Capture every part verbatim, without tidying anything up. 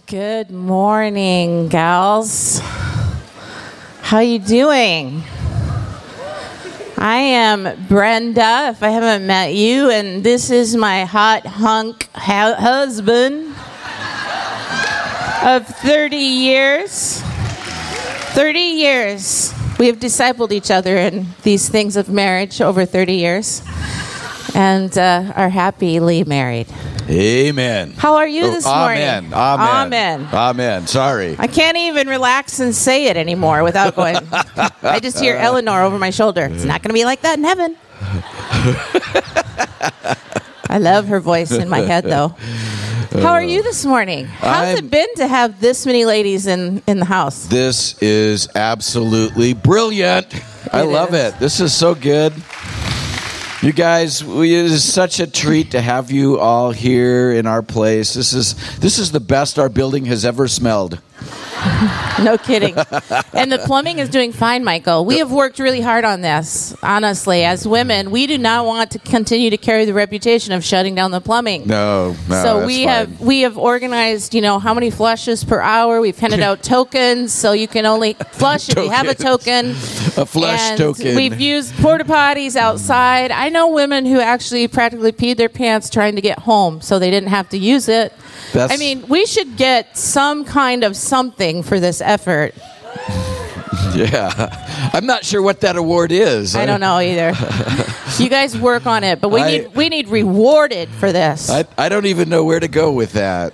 Good morning, gals. How you doing? I am Brenda, if I haven't met you, and this is my hot hunk ha- husband of thirty years. thirty years. We have discipled each other in these things of marriage over thirty years and uh, are happily married. Amen. How are you this oh, morning? Amen. Amen. Amen. Amen. Sorry. I can't even relax and say it anymore without going. I just hear Eleanor over my shoulder. It's not going to be like that in heaven. I love her voice in my head, though. How are you this morning? How's I'm, it been to have this many ladies in, in the house? This is absolutely brilliant. It I love is. it. This is so good. You guys, we, it is such a treat to have you all here in our place. This is this is the best our building has ever smelled. No kidding. And the plumbing is doing fine, Michael. We have worked really hard on this, honestly. As women, we do not want to continue to carry the reputation of shutting down the plumbing. No, no, So that's we fine. have we have organized, you know, how many flushes per hour. We've handed out tokens, so you can only flush if you have a token. A flush and token. We've used porta potties outside. I know women who actually practically peed their pants trying to get home, so they didn't have to use it. That's, I mean, we should get some kind of something for this effort. Yeah. I'm not sure what that award is. I don't know either. You guys work on it, but we I, need we need rewarded for this. I, I don't even know where to go with that.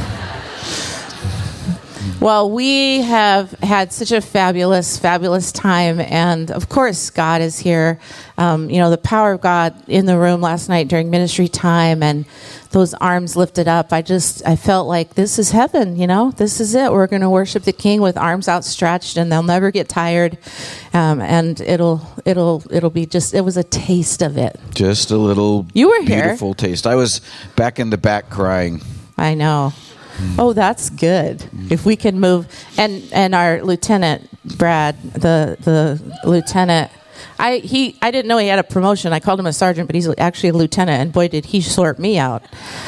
Well, we have had such a fabulous, fabulous time, and of course, God is here. Um, you know, the power of God in the room last night during ministry time, and those arms lifted up. I just, I felt like this is heaven. You know, this is it. We're going to worship the King with arms outstretched, and they'll never get tired. Um, and it'll, it'll, it'll be just. It was a taste of it. Just a little. You were here. Beautiful taste. I was back in the back crying. I know. Oh, that's good. If we can move, and and our lieutenant Brad, the the lieutenant, I he I didn't know he had a promotion. I called him a sergeant, but he's actually a lieutenant, and boy, did he sort me out.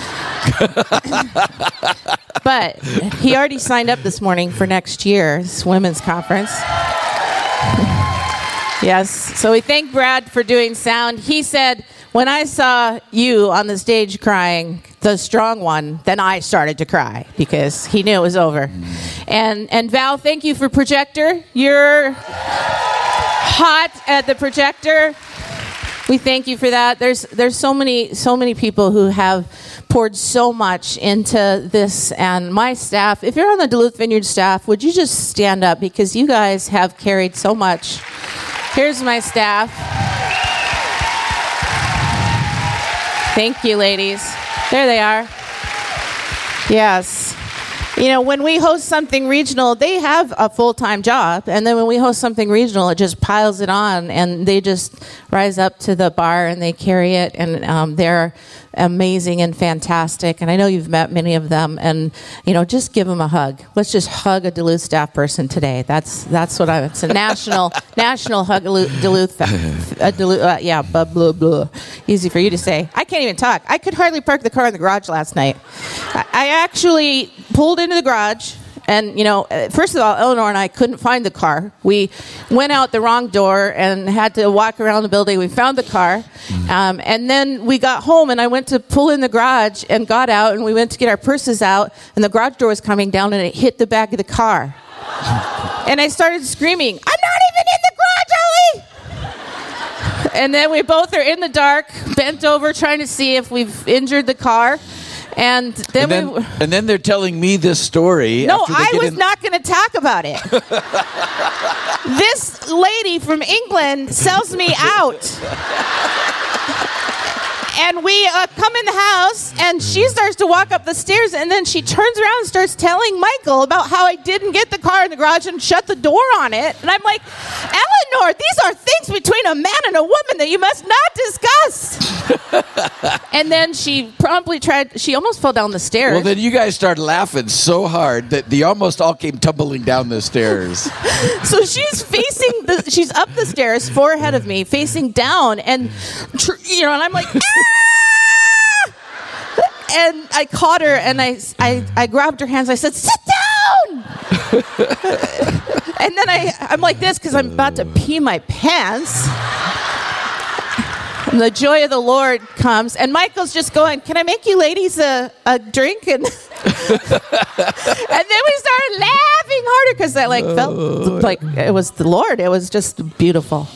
But he already signed up this morning for next year's women's conference. Yes. So we thank Brad for doing sound. He said, when I saw you on the stage crying, the strong one, then I started to cry because he knew it was over. Mm. And and Val, thank you for projector. You're hot at the projector. We thank you for that. There's there's so many so many people who have poured so much into this, and my staff. If you're on the Duluth Vineyard staff, would you just stand up because you guys have carried so much. Here's my staff. Thank you, ladies. There they are. Yes. You know, when we host something regional, they have a full-time job. And then when we host something regional, it just piles it on. And they just rise up to the bar and they carry it. And um, they're amazing and fantastic. And I know you've met many of them. And, you know, just give them a hug. Let's just hug a Duluth staff person today. That's that's what I, it's a national, national hug Duluth, uh, Duluth uh, yeah, blah, blah, blah. Easy for you to say. I can't even talk. I could hardly park the car in the garage last night. I, I actually pulled into the garage. And, you know, first of all, Eleanor and I couldn't find the car. We went out the wrong door and had to walk around the building. We found the car. Um, and then we got home, and I went to pull in the garage and got out, and we went to get our purses out, and the garage door was coming down, and it hit the back of the car. And I started screaming, I'm not even in the garage, Ellie! And then we both are in the dark, bent over, trying to see if we've injured the car. And then, and then, we, and then they're telling me this story. No, I was in- not going to talk about it. This lady from England sells me out. And we uh, come in the house, and she starts to walk up the stairs, and then she turns around and starts telling Michael about how I didn't get the car in the garage and shut the door on it. And I'm like, Eleanor, these are things between a man and a woman that you must not discuss. And then she promptly tried, she almost fell down the stairs. Well, then you guys started laughing so hard that they almost all came tumbling down the stairs. So she's facing, the, she's up the stairs, four ahead of me, facing down, and, tr- you know, and I'm like, ah! And I caught her, and I, I, I grabbed her hands. I said, sit down! And then I, I'm like this because I'm about to pee my pants. And the joy of the Lord comes. And Michael's just going, can I make you ladies a, a drink? And, and then we started laughing harder because that like felt like it was the Lord. It was just beautiful.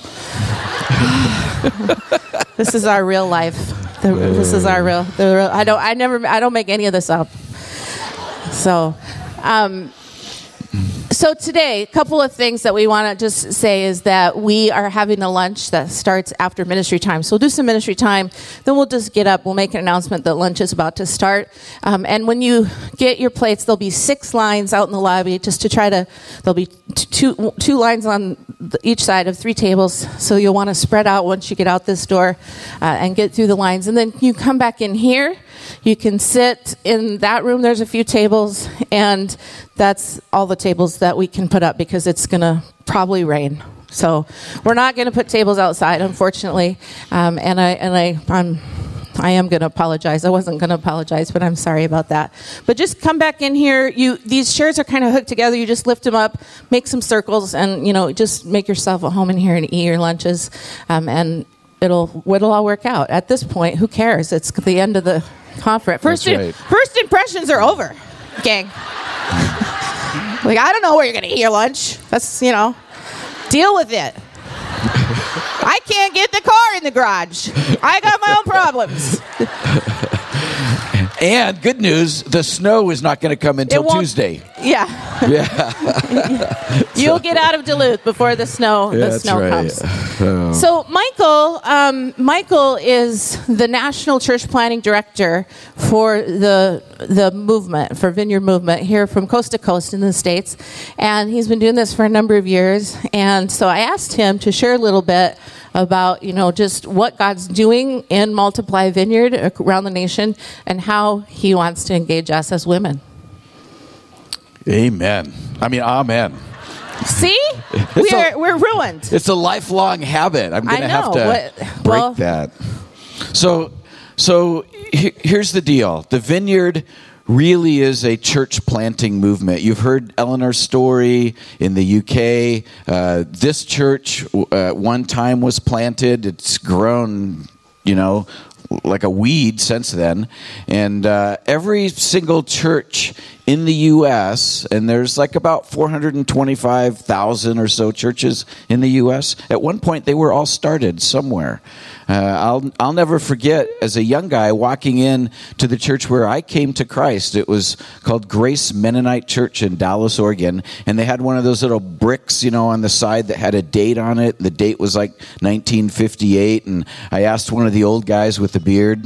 This is our real life. The, this is our real, the real. I don't. I never. I don't make any of this up. So, um, so today, a couple of things that we want to just say is that we are having a lunch that starts after ministry time. So we'll do some ministry time, then we'll just get up. We'll make an announcement that lunch is about to start. Um, and when you get your plates, there'll be six lines out in the lobby just to try to. There'll be t- two two lines on the, each side of three tables. So you'll want to spread out once you get out this door uh, and get through the lines. And then you come back in here. You can sit in that room. There's a few tables, and that's all the tables that we can put up because it's going to probably rain. So we're not going to put tables outside, unfortunately. Um, and I and I I'm I am going to apologize. I wasn't going to apologize, but I'm sorry about that. But just come back in here. You these chairs are kind of hooked together. You just lift them up, make some circles, and you know just make yourself at home in here and eat your lunches, um, and it'll it'll all work out. At this point, who cares? It's the end of the conference. First, That's right. in, first impressions are over, gang. Like, I don't know where you're going to eat your lunch. That's, you know, deal with it. I can't get the car in the garage. I got my own problems. And good news, the snow is not going to come until Tuesday. Yeah. Yeah. You'll get out of Duluth before the snow Yeah, the snow right. comes. Oh. So Michael, um, Michael is the National Church Planning Director for the the movement, for Vineyard Movement here from coast to coast in the States. And he's been doing this for a number of years. And so I asked him to share a little bit about, you know, just what God's doing in Multiply Vineyard around the nation and how he wants to engage us as women. Amen. I mean, amen. See? We are, we're ruined. It's a lifelong habit. I'm going to have to what, break well, that. So, so he, here's the deal. The Vineyard really is a church planting movement. You've heard Eleanor's story in the U K. Uh, this church uh, one time was planted. It's grown, you know, like a weed since then. And uh, every single church in the U S, and there's like about four hundred twenty-five thousand or so churches in the U S, at one point they were all started somewhere. Uh, I'll I'll never forget, as a young guy walking in to the church where I came to Christ. It was called Grace Mennonite Church in Dallas, Oregon, and they had one of those little bricks, you know, on the side that had a date on it. The date was like nineteen fifty-eight, and I asked one of the old guys with the beard,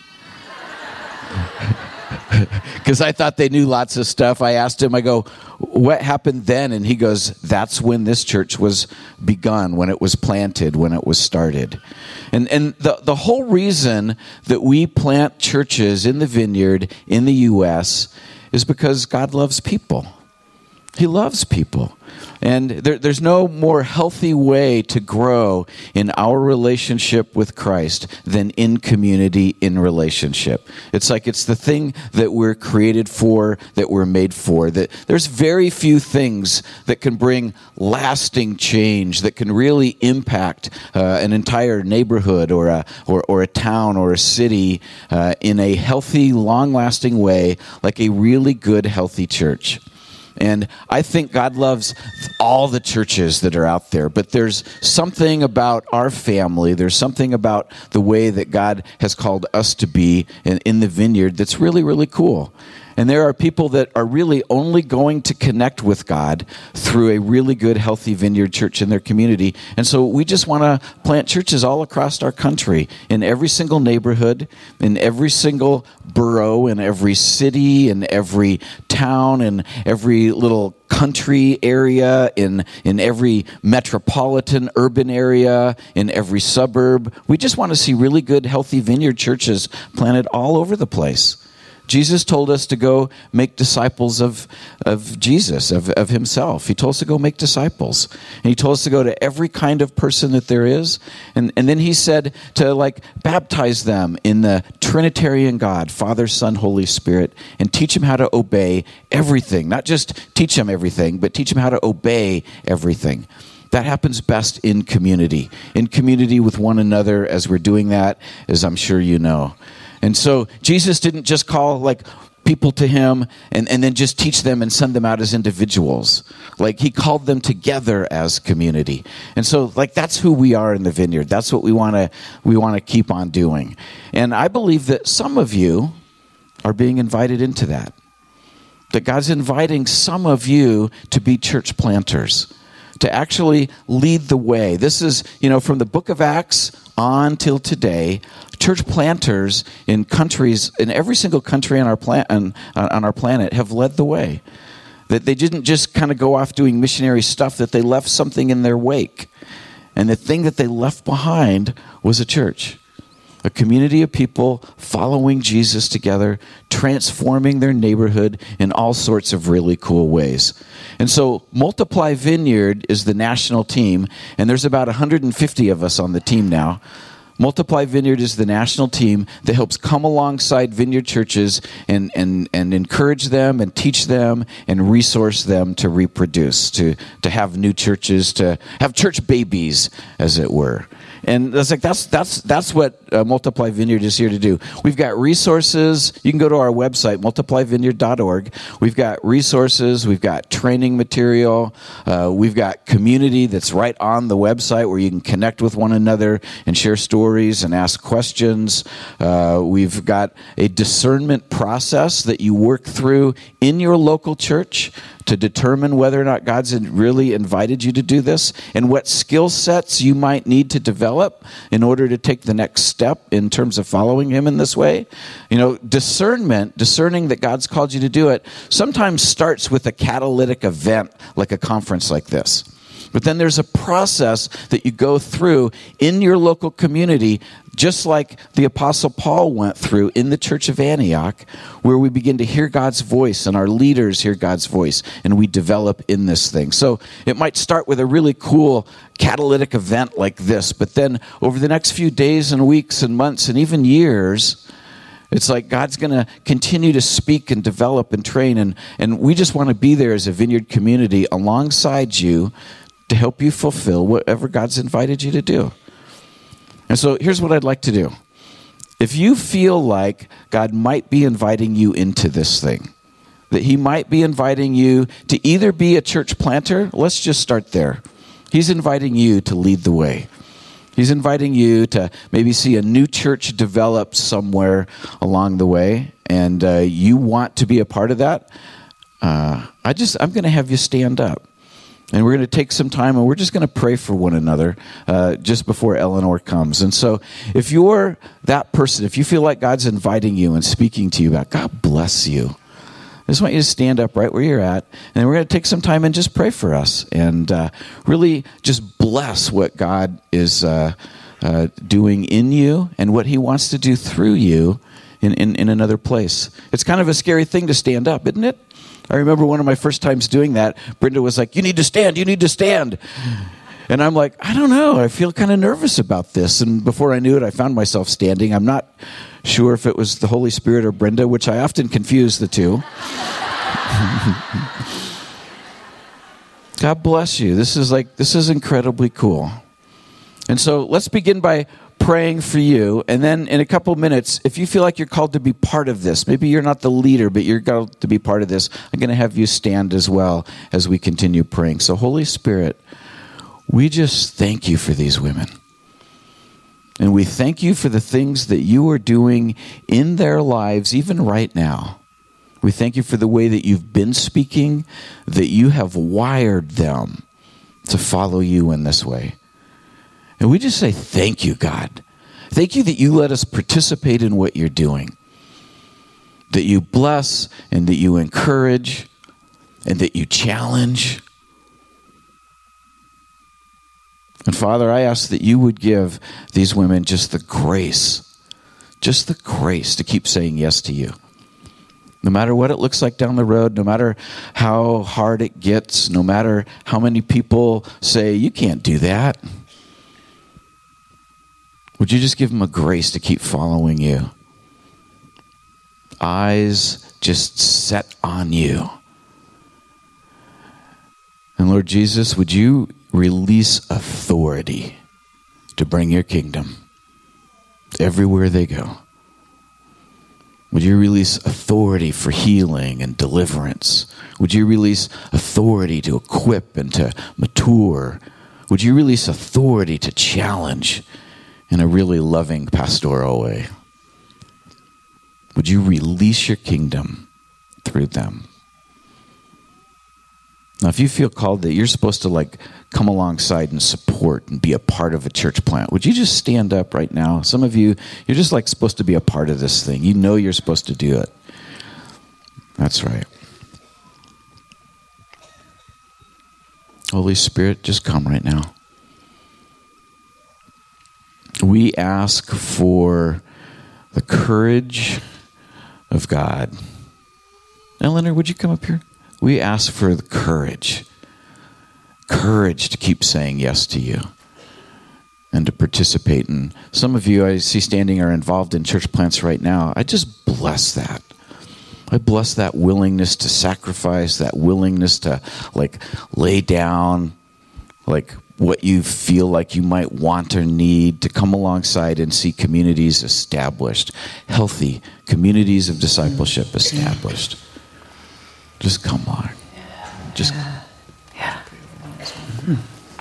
because I thought they knew lots of stuff. I asked him, I go, what happened then? And he goes, that's when this church was begun, when it was planted, when it was started. And and the, the whole reason that we plant churches in the Vineyard in the U S is because God loves people. He loves people. And there, there's no more healthy way to grow in our relationship with Christ than in community, in relationship. It's like it's the thing that we're created for, that we're made for. That there's very few things that can bring lasting change, that can really impact uh, an entire neighborhood or a or, or a town or a city uh, in a healthy, long-lasting way, like a really good, healthy church. And I think God loves all the churches that are out there, but there's something about our family, there's something about the way that God has called us to be in, in the Vineyard that's really, really cool. And there are people that are really only going to connect with God through a really good, healthy Vineyard church in their community. And so we just want to plant churches all across our country, in every single neighborhood, in every single borough, in every city, in every town, in every little country area, in, in every metropolitan urban area, in every suburb. We just want to see really good, healthy Vineyard churches planted all over the place. Jesus told us to go make disciples of, of Jesus, of, of himself. He told us to go make disciples. And he told us to go to every kind of person that there is. And, and then he said to like baptize them in the Trinitarian God, Father, Son, Holy Spirit, and teach them how to obey everything. Not just teach them everything, but teach them how to obey everything. That happens best in community, in community with one another as we're doing that, as I'm sure you know. And so Jesus didn't just call like people to him and, and then just teach them and send them out as individuals. Like he called them together as community. And so like that's who we are in the Vineyard. That's what we want to we want to keep on doing. And I believe that some of you are being invited into that. That God's inviting some of you to be church planters, to actually lead the way. This is, you know, from the book of Acts on till today, church planters in countries, in every single country on our plan, on, on our planet have led the way. That they didn't just kind of go off doing missionary stuff, that they left something in their wake. And the thing that they left behind was a church. A community of people following Jesus together, transforming their neighborhood in all sorts of really cool ways. And so Multiply Vineyard is the national team, and there's about one hundred fifty of us on the team now. Multiply Vineyard is the national team that helps come alongside Vineyard churches and, and, and encourage them and teach them and resource them to reproduce, to, to have new churches, to have church babies, as it were. And it's like that's that's that's what uh, Multiply Vineyard is here to do. We've got resources. You can go to our website, multiply vineyard dot org. We've got resources. We've got training material. Uh, we've got community that's right on the website where you can connect with one another and share stories and ask questions. Uh, we've got a discernment process that you work through in your local church to determine whether or not God's really invited you to do this and what skill sets you might need to develop in order to take the next step in terms of following him in this way. You know, discernment, discerning that God's called you to do it, sometimes starts with a catalytic event like a conference like this. But then there's a process that you go through in your local community, just like the Apostle Paul went through in the church of Antioch, where we begin to hear God's voice and our leaders hear God's voice, and we develop in this thing. So it might start with a really cool catalytic event like this, but then over the next few days and weeks and months and even years, it's like God's going to continue to speak and develop and train, and, and we just want to be there as a Vineyard community alongside you to help you fulfill whatever God's invited you to do. And so here's what I'd like to do. If you feel like God might be inviting you into this thing, that he might be inviting you to either be a church planter, let's just start there. He's inviting you to lead the way. He's inviting you to maybe see a new church develop somewhere along the way, and uh, you want to be a part of that. Uh, I just, I'm going to have you stand up. And we're going to take some time, and we're just going to pray for one another uh, just before Eleanor comes. And so if you're that person, if you feel like God's inviting you and speaking to you about, God bless you, I just want you to stand up right where you're at, and we're going to take some time and just pray for us and uh, really just bless what God is uh, uh, doing in you and what he wants to do through you in, in, in another place. It's kind of a scary thing to stand up, isn't it? I remember one of my first times doing that, Brenda was like, you need to stand, you need to stand. And I'm like, I don't know, I feel kind of nervous about this. And before I knew it, I found myself standing. I'm not sure if it was the Holy Spirit or Brenda, which I often confuse the two. God bless you. This is like, this is incredibly cool. And so let's begin by praying for you, and then in a couple minutes, if you feel like you're called to be part of this, maybe you're not the leader, but you're called to be part of this, I'm going to have you stand as well as we continue praying. So Holy Spirit, we just thank you for these women. And we thank you for the things that you are doing in their lives, even right now. We thank you for the way that you've been speaking, that you have wired them to follow you in this way. And we just say, thank you, God. Thank you that you let us participate in what you're doing. That you bless and that you encourage and that you challenge. And Father, I ask that you would give these women just the grace, just the grace to keep saying yes to you. No matter what it looks like down the road, no matter how hard it gets, no matter how many people say, you can't do that. Would you just give them a grace to keep following you? eyes just set on you. And Lord Jesus, would you release authority to bring your kingdom everywhere they go? Would you release authority for healing and deliverance? Would you release authority to equip and to mature? Would you release authority to challenge in a really loving pastoral way? Would you release your kingdom through them? Now, if you feel called that you're supposed to like come alongside and support and be a part of a church plant, would you just stand up right now? Some of you, you're just like supposed to be a part of this thing. You know you're supposed to do it. That's right. Holy Spirit, just come right now. We ask for the courage of God. Now, Leonard, would you come up here? We ask for the courage. Courage to keep saying yes to you and to participate. And some of you I see standing are involved in church plants right now. I just bless that. I bless that willingness to sacrifice, that willingness to like lay down like what you feel like you might want or need, to come alongside and see communities established, healthy communities of discipleship established. Just come on. Just yeah. yeah. Hmm.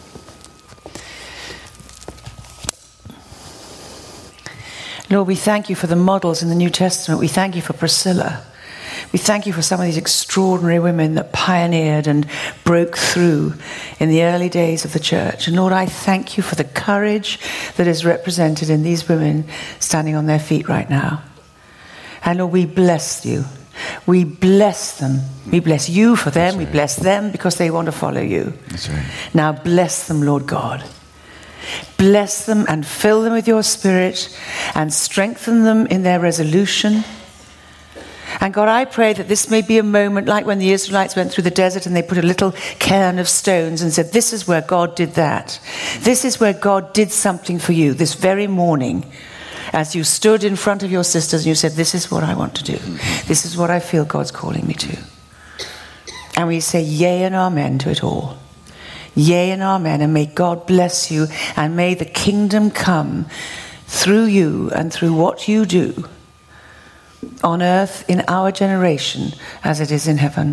Lord, we thank you for the models in the New Testament. We thank you for Priscilla. We thank you for some of these extraordinary women that pioneered and broke through in the early days of the church. And Lord, I thank you for the courage that is represented in these women standing on their feet right now. And Lord, we bless you. We bless them. We bless you for them. Right. We bless them because they want to follow you. That's right. Now bless them, Lord God. Bless them and fill them with your Spirit and strengthen them in their resolution. And God, I pray that this may be a moment like when the Israelites went through the desert and they put a little cairn of stones and said, this is where God did that. This is where God did something for you this very morning. As you stood in front of your sisters and you said, this is what I want to do. This is what I feel God's calling me to. And we say yea and amen to it all. Yea and amen. And may God bless you and may the kingdom come through you and through what you do on earth in our generation as it is in heaven.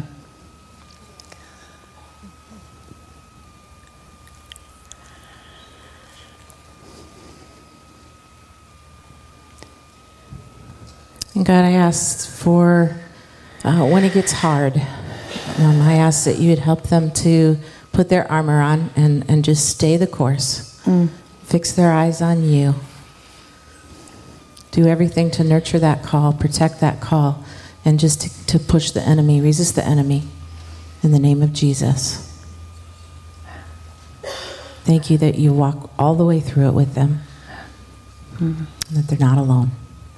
And God, I ask for uh, when it gets hard, um, I ask that you would help them to put their armor on and, and just stay the course. Mm. Fix their eyes on you. Do everything to nurture that call, protect that call, and just to, to push the enemy, resist the enemy in the name of Jesus. Thank you that you walk all the way through it with them, mm. and that they're not alone.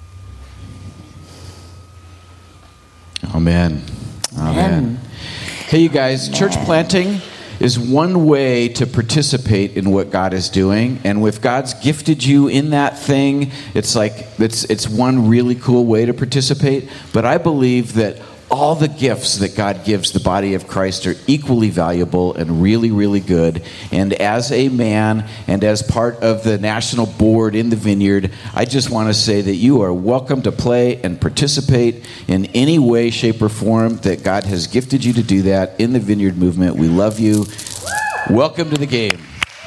Amen. Amen. Amen. Hey, you guys, church planting is one way to participate in what God is doing. And if God's gifted you in that thing, it's like, it's, it's one really cool way to participate. But I believe that all the gifts that God gives the body of Christ are equally valuable and really, really good. And as a man and as part of the national board in the Vineyard, I just want to say that you are welcome to play and participate in any way, shape, or form that God has gifted you to do that in the Vineyard movement. We love you. Welcome to the game.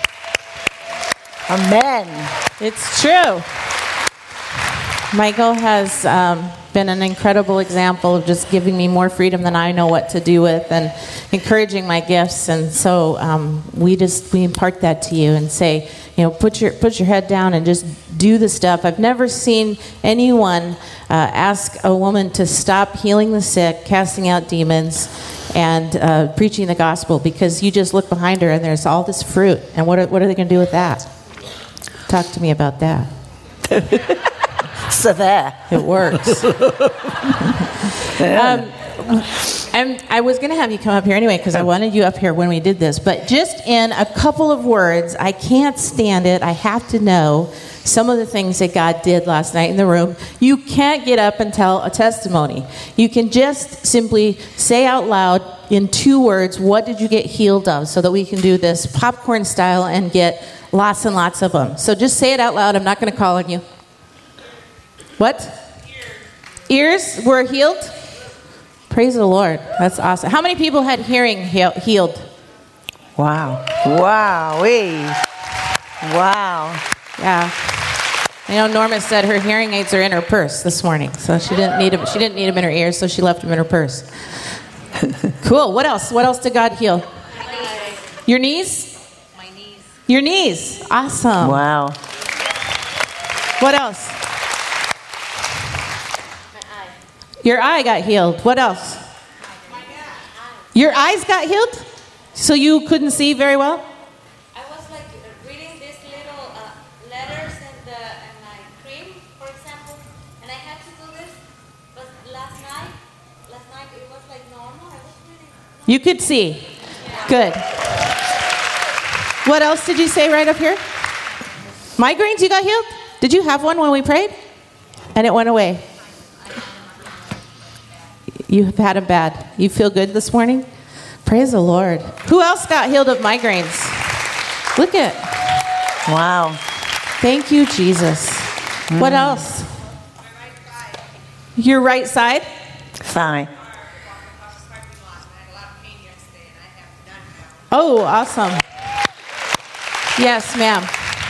Amen. It's true. Michael has um, been an incredible example of just giving me more freedom than I know what to do with and encouraging my gifts. And so um, we just we impart that to you and say, you know, put your put your head down and just do the stuff. I've never seen anyone uh, ask a woman to stop healing the sick, casting out demons, and uh, preaching the gospel, because you just look behind her and there's all this fruit. And what are, what are they going to do with that? Talk to me about that. So there. It works. Yeah. um, and I was going to have you come up here anyway because I wanted you up here when we did this. But just in a couple of words, I can't stand it. I have to know. some of the things that God did last night in the room. You can't get up and tell a testimony. You can just simply say out loud in two words, what did you get healed of, so that we can do this popcorn style and get lots and lots of them. So just say it out loud. I'm not going to call on you. What? Ears. Ears were healed? Praise the Lord. That's awesome. How many people had hearing he- healed? Wow. Wow. Wow. Yeah. I know Norma said her hearing aids are in her purse this morning, so she didn't need them. She didn't need them in her ears, so she left them in her purse. Cool. What else? What else did God heal? My knees. Your knees? My knees. Your knees. Awesome. Wow. What else? My eye. Your eye got healed. What else? Your eyes got healed? So you couldn't see very well? I was like reading these little uh, letters in the in my cream, for example, and I had to do this. But last night, last night it was like normal. I was reading. You could see. Good. What else did you say right up here? Migraines, you got healed? Did you have one when we prayed? And it went away. You've had them bad. You feel good this morning? Praise the Lord. Who else got healed of migraines? Look at. Wow. Thank you, Jesus. Mm. What else? My right side. Your right side? Thigh. Oh, awesome. Yes, ma'am.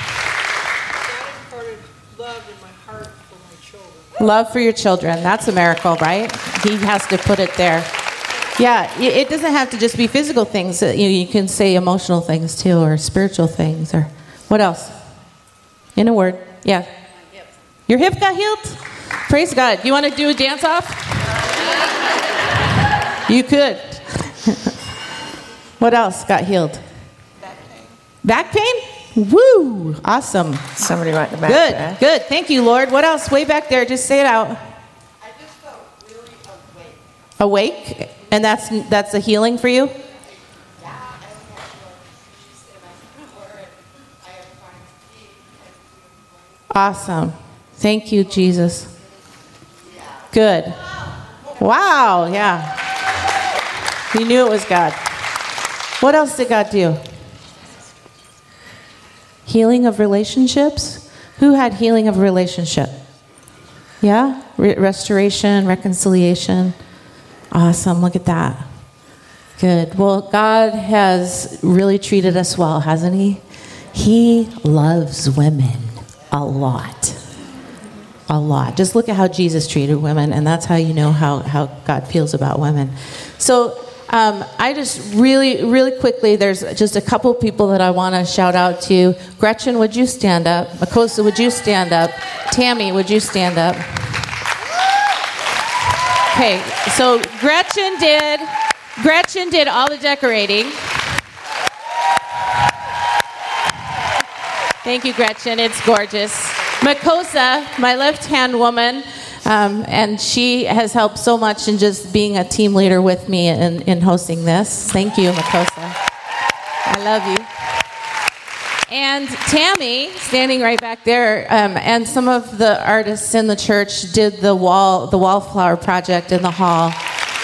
God imparted love in my heart for my children. Love for your children. That's a miracle, right? He has to put it there. Yeah, it doesn't have to just be physical things. You, you can say emotional things too, or spiritual things, or what else? In a word, yeah. Your hip got healed? Praise God. You want to do a dance off? You could. What else got healed? Back pain. Back pain? Woo! Awesome. Somebody right in the back Good, there. good. Thank you, Lord. What else? Way back there. Just say it out. I just felt really awake. Awake, and that's that's a healing for you. Awesome. Thank you, Jesus. Good. Wow. Yeah. You knew it was God. What else did God do? Healing of relationships. Who had healing of relationship? Yeah? Re- restoration, reconciliation. Awesome. Look at that. Good. Well, God has really treated us well, hasn't he? He loves women a lot. A lot. Just look at how Jesus treated women, and that's how you know how, how God feels about women. So um, I just really, really quickly, there's just a couple people that I want to shout out to. Gretchen, would you stand up? Makosa, would you stand up? Tammy, would you stand up? Okay, so Gretchen did, Gretchen did all the decorating. Thank you, Gretchen. It's gorgeous. Makosa, my left-hand woman, um, and she has helped so much in just being a team leader with me in, in hosting this. Thank you, Makosa. I love you. And Tammy, standing right back there, um, and some of the artists in the church did the wall, the wallflower project in the hall.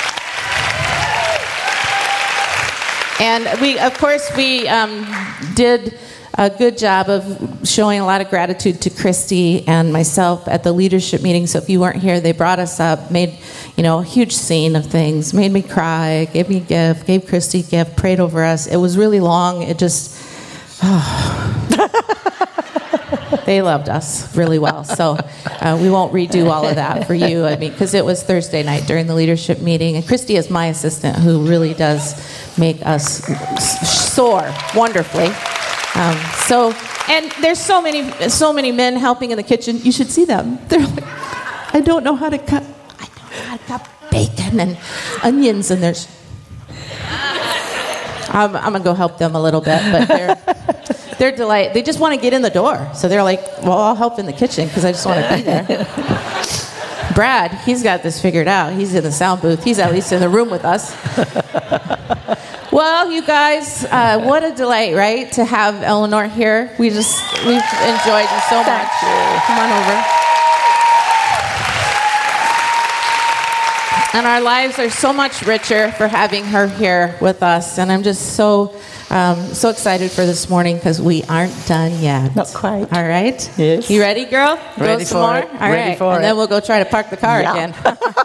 And we, of course, we um, did a good job of showing a lot of gratitude to Christy and myself at the leadership meeting. So if you weren't here, they brought us up, made, you know, a huge scene of things, made me cry, gave me a gift, gave Christy a gift, prayed over us. It was really long. It just, oh. They loved us really well. So uh, we won't redo all of that for you. I mean, because it was Thursday night during the leadership meeting. And Christy is my assistant, who really does make us soar wonderfully. Um, so, and there's so many, so many men helping in the kitchen. You should see them. They're like, I don't know how to cut. I don't know how to cut bacon and onions, and there's. I'm, I'm gonna go help them a little bit, but they're they're delighted. They just want to get in the door, so they're like, well, I'll help in the kitchen because I just want to be there. Brad, he's got this figured out. He's in the sound booth. He's at least in the room with us. Well, you guys, uh, what a delight, right, to have Eleanor here. We just, we've enjoyed you so much. Come on over. And our lives are so much richer for having her here with us. And I'm just so, um, so excited for this morning because we aren't done yet. Not quite. All right. Yes. You ready, girl? Ready go some for more? it. All Ready right. for and it. then we'll go try to park the car Yeah. again.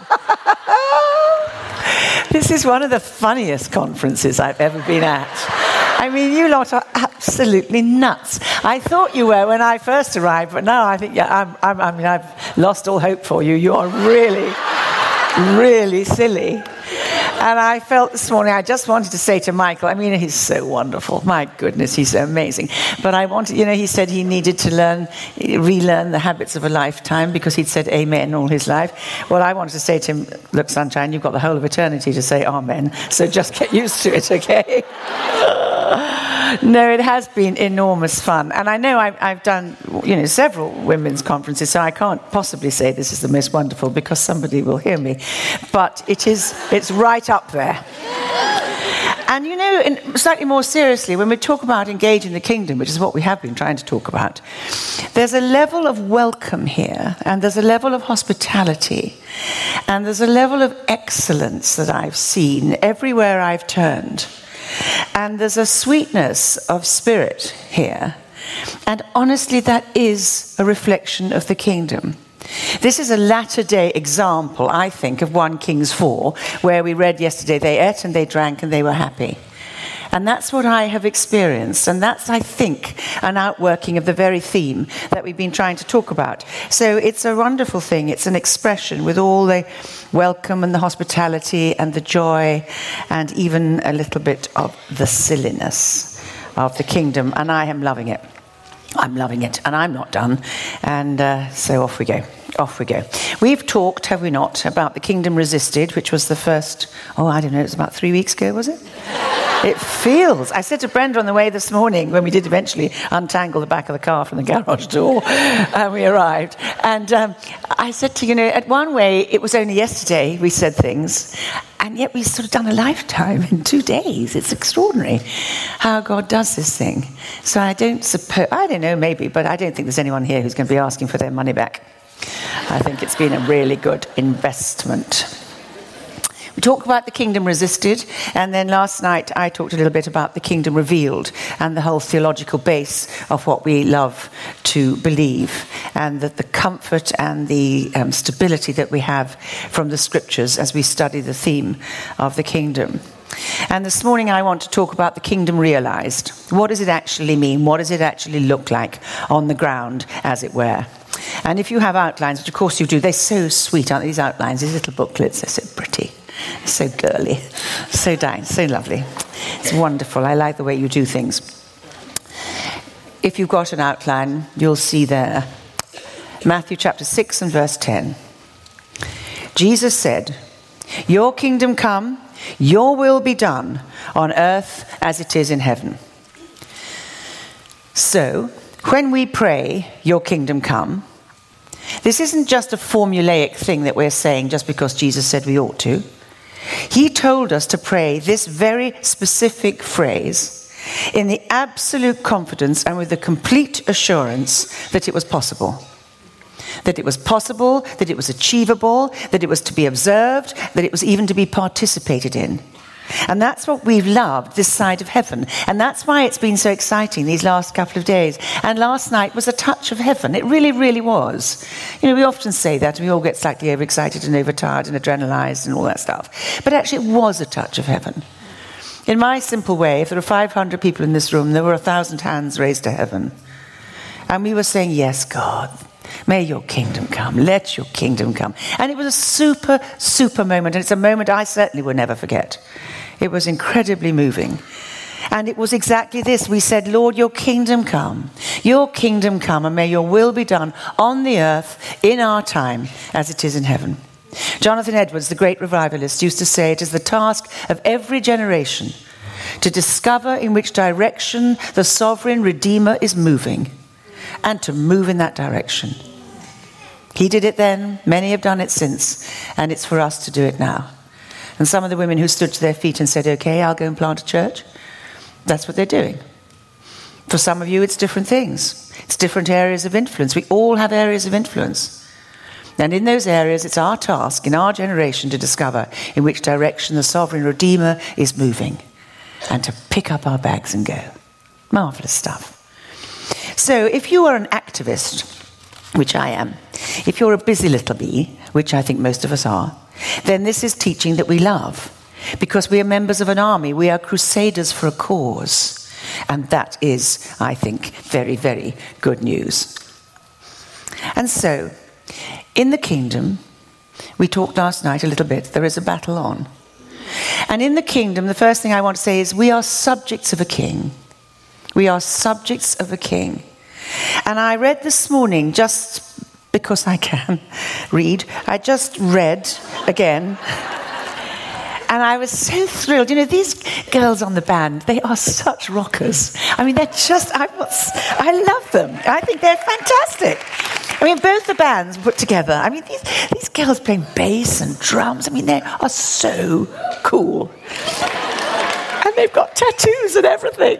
This is one of the funniest conferences I've ever been at. I mean, you lot are absolutely nuts. I thought you were when I first arrived, but now I think, yeah, I'm, I'm, I mean, I've lost all hope for you. You are really, really silly. And I felt this morning, I just wanted to say to Michael, I mean, he's so wonderful. My goodness, he's so amazing. But I wanted, you know, he said he needed to learn, relearn the habits of a lifetime because he'd said amen all his life. Well, I wanted to say to him, look, sunshine, you've got the whole of eternity to say amen. So just get used to it, okay? No, it has been enormous fun. And I know I've, I've done, you know, several women's conferences, so I can't possibly say this is the most wonderful because somebody will hear me. But it is, it's right up there. And, you know, in, slightly more seriously, when we talk about engaging the kingdom, which is what we have been trying to talk about, there's a level of welcome here, and there's a level of hospitality, and there's a level of excellence that I've seen everywhere I've turned. And there's a sweetness of spirit here. And honestly, that is a reflection of the kingdom. This is a latter-day example, I think, of First Kings four, where we read yesterday, they ate and they drank and they were happy. And that's what I have experienced. And that's, I think, an outworking of the very theme that we've been trying to talk about. So it's a wonderful thing. It's an expression with all the welcome and the hospitality and the joy and even a little bit of the silliness of the kingdom. And I am loving it. I'm loving it. And I'm not done. And uh, so off we go. Off we go. We've talked, have we not, about the Kingdom Resisted, which was the first, oh, I don't know, it was about three weeks ago, was it? It feels. I said to Brenda on the way this morning, when we did eventually untangle the back of the car from the garage door, and we arrived. And um, I said to, you know, at one way, it was only yesterday we said things, and yet we've sort of done a lifetime in two days. It's extraordinary how God does this thing. So I don't suppose, I don't know, maybe, but I don't think there's anyone here who's going to be asking for their money back. I think it's been a really good investment. We talked about the kingdom resisted, and then last night I talked a little bit about the kingdom revealed and the whole theological base of what we love to believe, and that the comfort and the um, stability that we have from the scriptures as we study the theme of the kingdom. And this morning I want to talk about the kingdom realized. What does it actually mean? What does it actually look like on the ground, as it were? And if you have outlines, which of course you do, they're so sweet, aren't they, these outlines, these little booklets, they're so pretty, so girly, so down, so lovely. It's wonderful. I like the way you do things. If you've got an outline, you'll see there, Matthew chapter six and verse ten. Jesus said, "Your kingdom come, your will be done on earth as it is in heaven." So, when we pray, "Your kingdom come," this isn't just a formulaic thing that we're saying just because Jesus said we ought to. He told us to pray this very specific phrase in the absolute confidence and with the complete assurance that it was possible. That it was possible, that it was achievable, that it was to be observed, that it was even to be participated in. And that's what we've loved this side of heaven. And that's why it's been so exciting these last couple of days. And last night was a touch of heaven. It really, really was. You know, we often say that and we all get slightly overexcited and overtired and adrenalized and all that stuff. But actually it was a touch of heaven. In my simple way, if there were five hundred people in this room, there were a thousand hands raised to heaven. And we were saying, "Yes, God, may your kingdom come. Let your kingdom come." And it was a super, super moment. And it's a moment I certainly will never forget. It was incredibly moving. And it was exactly this. We said, "Lord, your kingdom come. Your kingdom come, and may your will be done on the earth in our time as it is in heaven." Jonathan Edwards, the great revivalist, used to say, "It is the task of every generation to discover in which direction the sovereign Redeemer is moving, and to move in that direction." He did it then, many have done it since, and it's for us to do it now. And some of the women who stood to their feet and said, okay, I'll go and plant a church, that's what they're doing. For some of you, it's different things. It's different areas of influence. We all have areas of influence. And in those areas, it's our task in our generation to discover in which direction the sovereign Redeemer is moving and to pick up our bags and go. Marvelous stuff. So if you are an activist, which I am, if you're a busy little bee, which I think most of us are, then this is teaching that we love, because we are members of an army. We are crusaders for a cause. And that is, I think, very, very good news. And so, in the kingdom, we talked last night a little bit, there is a battle on. And in the kingdom, the first thing I want to say is we are subjects of a king. We are subjects of a king. And I read this morning, just because I can read, I just read again. And I was so thrilled. You know, these girls on the band, they are such rockers. I mean, they're just, I, I love them. I think they're fantastic. I mean, both the bands put together. I mean, these, these girls playing bass and drums, I mean, they are so cool. And they've got tattoos and everything.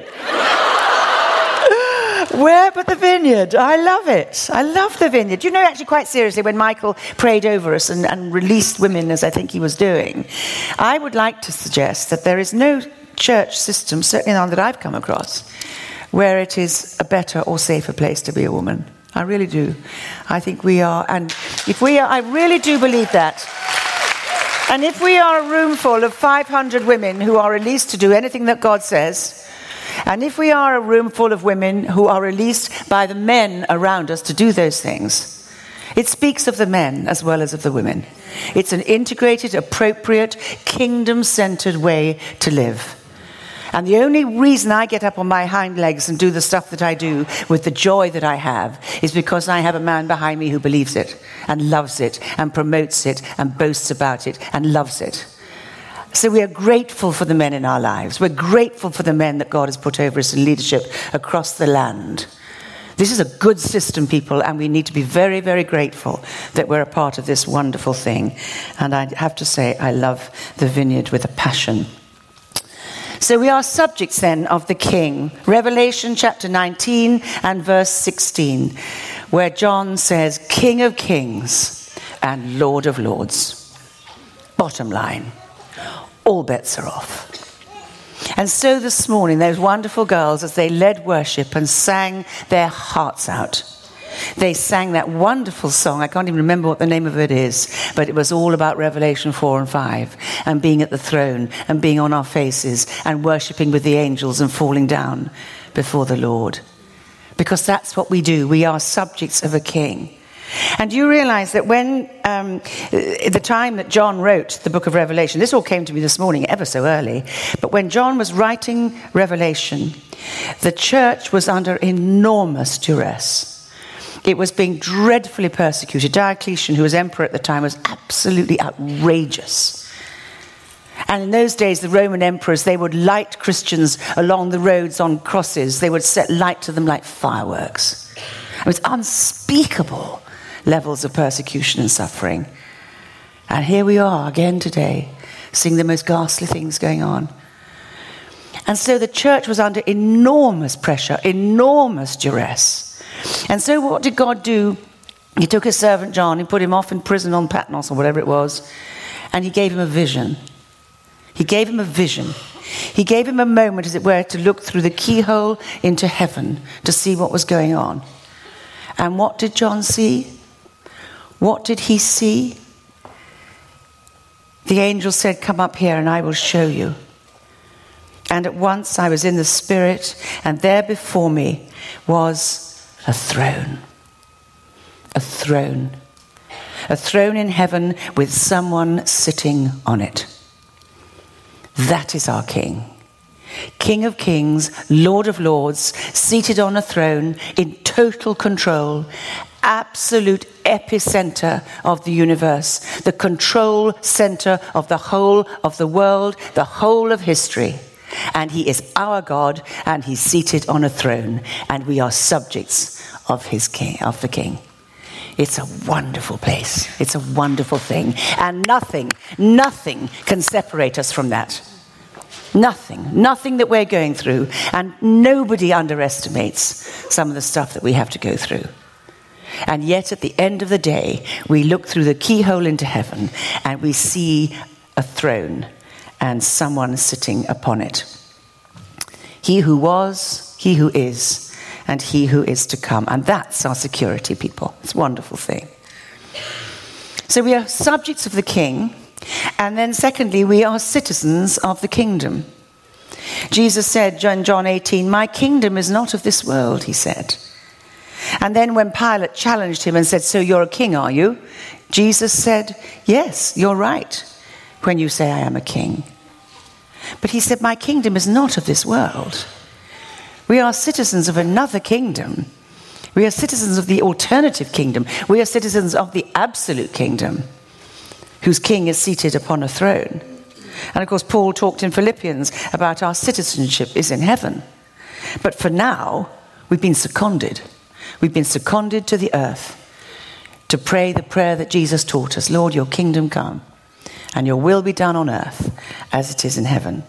Where but the vineyard? I love it. I love the vineyard. You know, actually, quite seriously, when Michael prayed over us and, and released women, as I think he was doing, I would like to suggest that there is no church system, certainly none that I've come across, where it is a better or safer place to be a woman. I really do. I think we are, and if we are, I really do believe that. And if we are a room full of five hundred women who are released to do anything that God says, and if we are a room full of women who are released by the men around us to do those things, it speaks of the men as well as of the women. It's an integrated, appropriate, kingdom-centered way to live. And the only reason I get up on my hind legs and do the stuff that I do with the joy that I have is because I have a man behind me who believes it and loves it and promotes it and boasts about it and loves it. So we are grateful for the men in our lives. We're grateful for the men that God has put over us in leadership across the land. This is a good system, people, and we need to be very, very grateful that we're a part of this wonderful thing. And I have to say, I love the vineyard with a passion. So we are subjects then of the King. Revelation chapter nineteen and verse sixteen, where John says, King of kings and Lord of lords. Bottom line, all bets are off. And so this morning, those wonderful girls, as they led worship and sang their hearts out, they sang that wonderful song. I can't even remember what the name of it is, but it was all about Revelation four and five and being at the throne and being on our faces and worshipping with the angels and falling down before the Lord. Because that's what we do. We are subjects of a king. And you realize that when, um, the time that John wrote the book of Revelation, this all came to me this morning ever so early, but when John was writing Revelation, the church was under enormous duress. It was being dreadfully persecuted. Diocletian, who was emperor at the time, was absolutely outrageous. And in those days, the Roman emperors, they would light Christians along the roads on crosses. They would set light to them like fireworks. It was unspeakable levels of persecution and suffering. And here we are again today, seeing the most ghastly things going on. And so the church was under enormous pressure, enormous duress. And so what did God do? He took his servant John, he put him off in prison on Patmos or whatever it was, and he gave him a vision. He gave him a vision. He gave him a moment, as it were, to look through the keyhole into heaven to see what was going on. And what did John see? What did he see? The angel said, come up here and I will show you. And at once I was in the Spirit, and there before me was a throne. A throne. A throne in heaven with someone sitting on it. That is our King. King of kings, Lord of lords, seated on a throne in total control, absolute epicenter of the universe, the control center of the whole of the world, the whole of history. And he is our God, and he's seated on a throne, and we are subjects of his king, of the King. It's a wonderful place. It's a wonderful thing. And nothing, nothing can separate us from that. Nothing. Nothing that we're going through. And nobody underestimates some of the stuff that we have to go through. And yet at the end of the day, we look through the keyhole into heaven and we see a throne and someone sitting upon it. He who was, he who is, and he who is to come. And that's our security, people. It's a wonderful thing. So we are subjects of the king. And then secondly, we are citizens of the kingdom. Jesus said in John eighteen, my kingdom is not of this world, he said. And then when Pilate challenged him and said, so you're a king, are you? Jesus said, yes, you're right when you say I am a king. But he said, my kingdom is not of this world. We are citizens of another kingdom. We are citizens of the alternative kingdom. We are citizens of the absolute kingdom, whose king is seated upon a throne. And of course, Paul talked in Philippians about our citizenship is in heaven. But for now, we've been seconded. We've been seconded to the earth to pray the prayer that Jesus taught us. Lord, your kingdom come, and your will be done on earth as it is in heaven.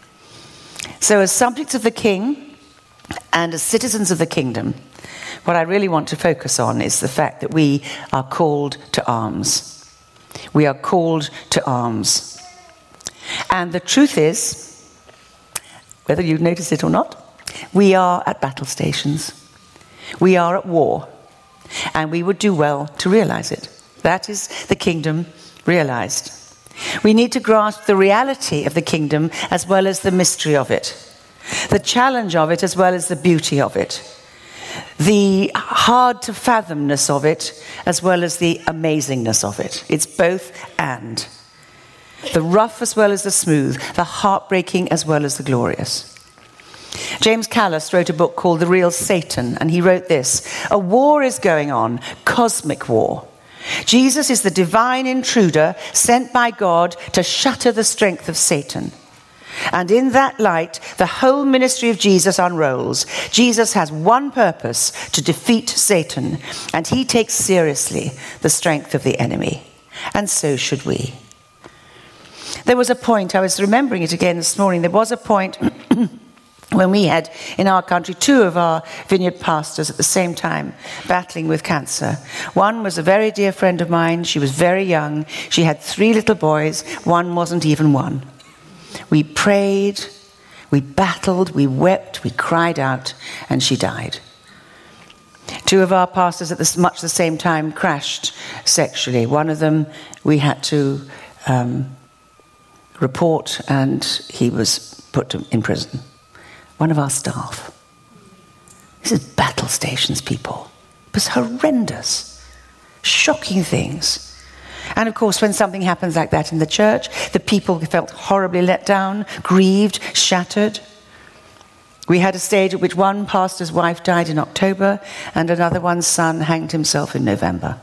So as subjects of the king and as citizens of the kingdom, what I really want to focus on is the fact that we are called to arms. We are called to arms. And the truth is, whether you notice it or not, we are at battle stations. We are at war. And we would do well to realize it. That is the kingdom realized. We need to grasp the reality of the kingdom as well as the mystery of it. The challenge of it as well as the beauty of it. The hard to fathomness of it as well as the amazingness of it. It's both and. The rough as well as the smooth. The heartbreaking as well as the glorious. James Callis wrote a book called The Real Satan, and he wrote this: a war is going on, cosmic war. Jesus is the divine intruder sent by God to shatter the strength of Satan. And in that light, the whole ministry of Jesus unrolls. Jesus has one purpose: to defeat Satan, and he takes seriously the strength of the enemy. And so should we. There was a point, I was remembering it again this morning, there was a point when we had in our country two of our vineyard pastors at the same time battling with cancer. One was a very dear friend of mine. She was very young. She had three little boys. One wasn't even one. We prayed, we battled, we wept, we cried out, and she died. Two of our pastors at this, much the same time crashed sexually. One of them we had to um, report, and he was put to, in prison. One of our staff. This is battle stations, people. It was horrendous. Shocking things. And of course, when something happens like that in the church, the people felt horribly let down, grieved, shattered. We had a stage at which one pastor's wife died in October and another one's son hanged himself in November.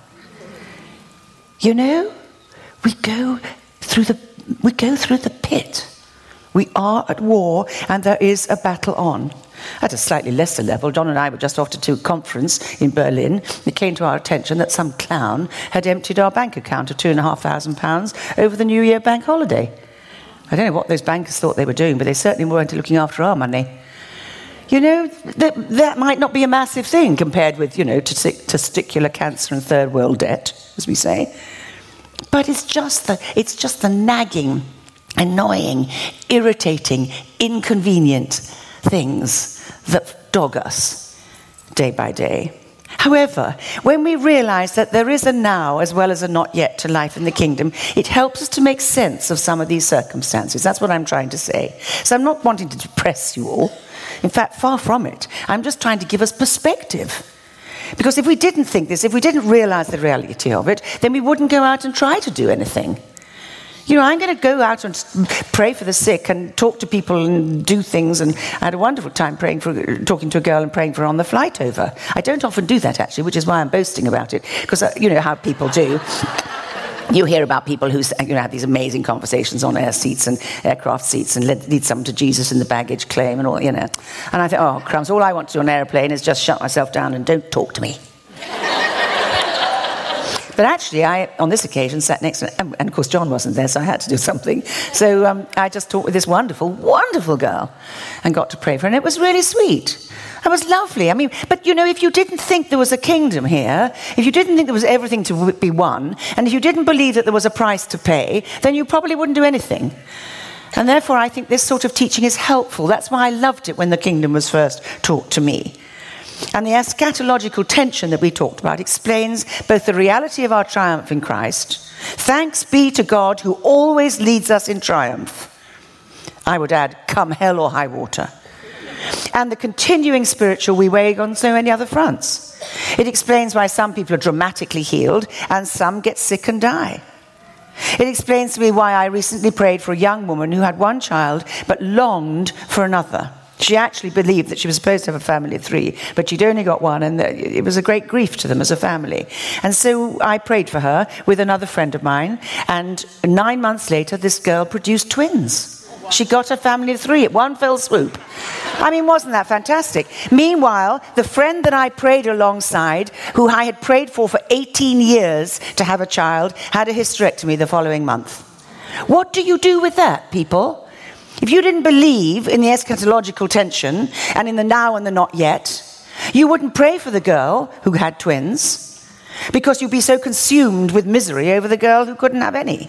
You know, we go through the we go through the pit. We are at war, and there is a battle on. At a slightly lesser level, John and I were just off to a conference in Berlin. It came to our attention that some clown had emptied our bank account of two and a half thousand pounds over the New Year bank holiday. I don't know what those bankers thought they were doing, but they certainly weren't looking after our money. You know, that, that might not be a massive thing compared with, you know, testicular cancer and third world debt, as we say. But it's just the, it's just the nagging, annoying, irritating, inconvenient things that dog us day by day. However, when we realize that there is a now as well as a not yet to life in the kingdom, it helps us to make sense of some of these circumstances. That's what I'm trying to say. So I'm not wanting to depress you all. In fact, far from it. I'm just trying to give us perspective. Because if we didn't think this, if we didn't realize the reality of it, then we wouldn't go out and try to do anything. You know, I'm going to go out and pray for the sick and talk to people and do things. And I had a wonderful time praying for, talking to a girl and praying for her on the flight over. I don't often do that, actually, which is why I'm boasting about it. Because, uh, you know, how people do. You hear about people who, you know, have these amazing conversations on air seats and aircraft seats and lead someone to Jesus in the baggage claim and all, you know. And I think, oh, crumbs, all I want to do on an airplane is just shut myself down and don't talk to me. But actually, I, on this occasion, sat next to, and, and of course John wasn't there, so I had to do something. So um, I just talked with this wonderful, wonderful girl and got to pray for her, and it was really sweet. It was lovely. I mean, but you know, if you didn't think there was a kingdom here, if you didn't think there was everything to be won, and if you didn't believe that there was a price to pay, then you probably wouldn't do anything. And therefore, I think this sort of teaching is helpful. That's why I loved it when the kingdom was first taught to me. And the eschatological tension that we talked about explains both the reality of our triumph in Christ. Thanks be to God who always leads us in triumph. I would add, come hell or high water. And the continuing spiritual we wage on so many other fronts. It explains why some people are dramatically healed and some get sick and die. It explains to me why I recently prayed for a young woman who had one child but longed for another. She actually believed that she was supposed to have a family of three, but she'd only got one, and it was a great grief to them as a family. And so I prayed for her with another friend of mine, and nine months later, this girl produced twins. She got a family of three at one fell swoop. I mean, wasn't that fantastic? Meanwhile, the friend that I prayed alongside, who I had prayed for for eighteen years to have a child, had a hysterectomy the following month. What do you do with that, people? If you didn't believe in the eschatological tension and in the now and the not yet, you wouldn't pray for the girl who had twins because you'd be so consumed with misery over the girl who couldn't have any.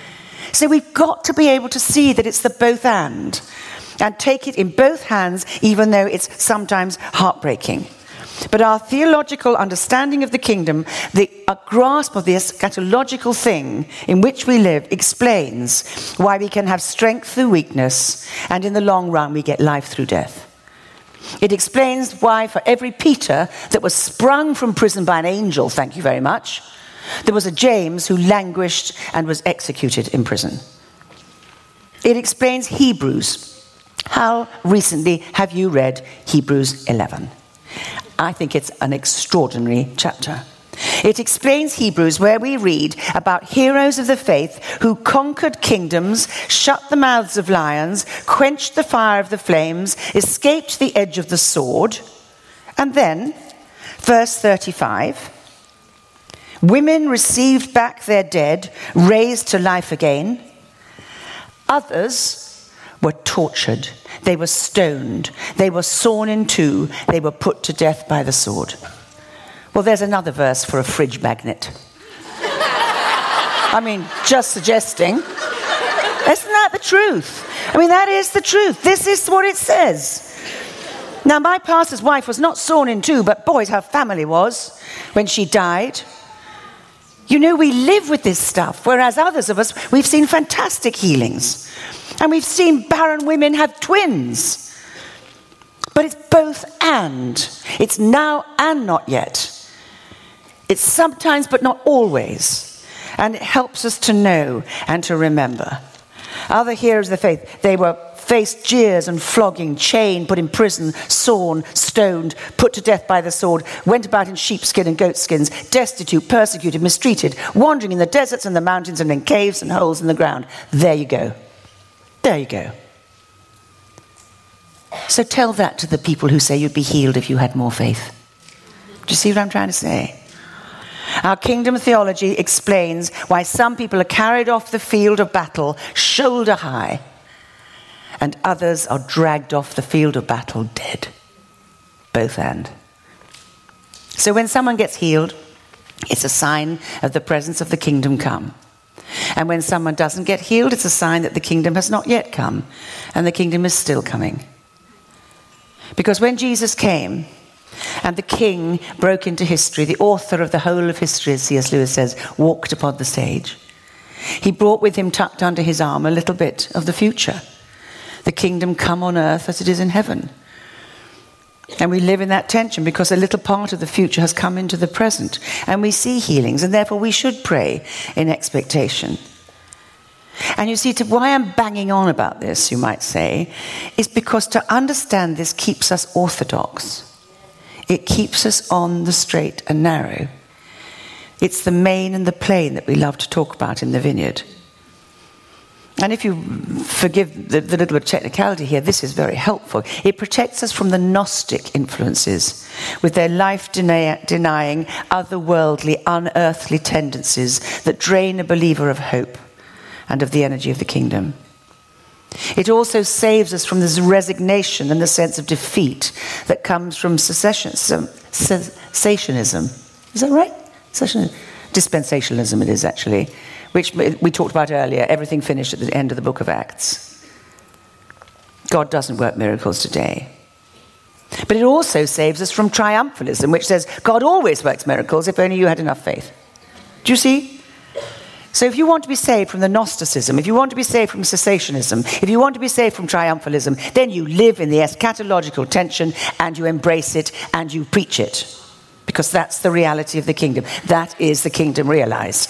So we've got to be able to see that it's the both and, and take it in both hands, even though it's sometimes heartbreaking. But our theological understanding of the kingdom, the a grasp of the eschatological thing in which we live, explains why we can have strength through weakness, and in the long run we get life through death. It explains why for every Peter that was sprung from prison by an angel, thank you very much, there was a James who languished and was executed in prison. It explains Hebrews. How recently have you read Hebrews eleven? I think it's an extraordinary chapter. It explains Hebrews, where we read about heroes of the faith who conquered kingdoms, shut the mouths of lions, quenched the fire of the flames, escaped the edge of the sword. And then, verse thirty-five, women received back their dead, raised to life again. Others were tortured. They were stoned. They were sawn in two. They were put to death by the sword. Well, there's another verse for a fridge magnet. I mean, just suggesting. Isn't that the truth? I mean, that is the truth. This is what it says. Now, my pastor's wife was not sawn in two, but boy, her family was when she died. You know, we live with this stuff, whereas others of us, we've seen fantastic healings. And we've seen barren women have twins. But it's both and. It's now and not yet. It's sometimes but not always. And it helps us to know and to remember. Other heroes of the faith, they were faced jeers and flogging, chained, put in prison, sawn, stoned, put to death by the sword, went about in sheepskin and goatskins, destitute, persecuted, mistreated, wandering in the deserts and the mountains and in caves and holes in the ground. There you go. There you go. So tell that to the people who say you'd be healed if you had more faith. Do you see what I'm trying to say? Our kingdom theology explains why some people are carried off the field of battle shoulder high, and others are dragged off the field of battle dead. Both and. So when someone gets healed, it's a sign of the presence of the kingdom come. And when someone doesn't get healed, it's a sign that the kingdom has not yet come, and the kingdom is still coming. Because when Jesus came, and the king broke into history, the author of the whole of history, as C S Lewis says, walked upon the stage. He brought with him tucked under his arm a little bit of the future. The kingdom come on earth as it is in heaven. And we live in that tension because a little part of the future has come into the present. And we see healings, and therefore we should pray in expectation. And you see, to why I'm banging on about this, you might say, is because to understand this keeps us orthodox. It keeps us on the straight and narrow. It's the main and the plain that we love to talk about in the vineyard. And if you forgive the, the little bit of technicality here, this is very helpful. It protects us from the Gnostic influences with their life-denying, otherworldly, unearthly tendencies that drain a believer of hope and of the energy of the kingdom. It also saves us from this resignation and the sense of defeat that comes from cessationism. Is that right? Dispensationalism it is, actually, which we talked about earlier. Everything finished at the end of the book of Acts. God doesn't work miracles today. But it also saves us from triumphalism, which says God always works miracles if only you had enough faith. Do you see? So if you want to be saved from the Gnosticism, if you want to be saved from cessationism, if you want to be saved from triumphalism, then you live in the eschatological tension and you embrace it and you preach it. Because that's the reality of the kingdom. That is the kingdom realized.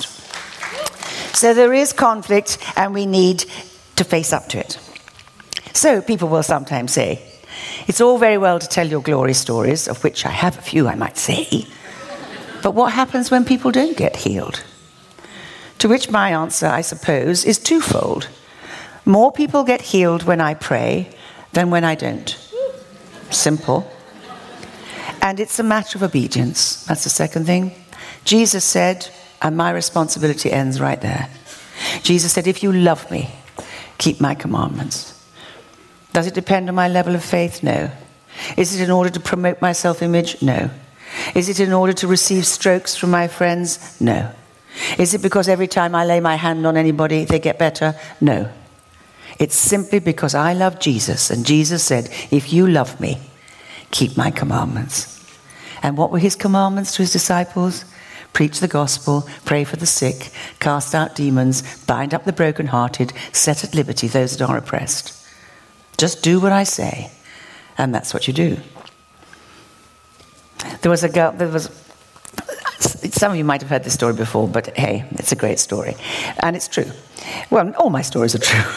So there is conflict and we need to face up to it. So people will sometimes say, it's all very well to tell your glory stories, of which I have a few, I might say. But what happens when people don't get healed? To which my answer, I suppose, is twofold. More people get healed when I pray than when I don't. Simple. And it's a matter of obedience. That's the second thing. Jesus said, and my responsibility ends right there. Jesus said, if you love me, keep my commandments. Does it depend on my level of faith? No. Is it in order to promote my self-image? No. Is it in order to receive strokes from my friends? No. Is it because every time I lay my hand on anybody, they get better? No. It's simply because I love Jesus, and Jesus said, if you love me, keep my commandments. And what were his commandments to his disciples? Preach the gospel, pray for the sick, cast out demons, bind up the brokenhearted, set at liberty those that are oppressed. Just do what I say, and that's what you do. There was a girl, there was... Some of you might have heard this story before, but hey, it's a great story. And it's true. Well, all my stories are true.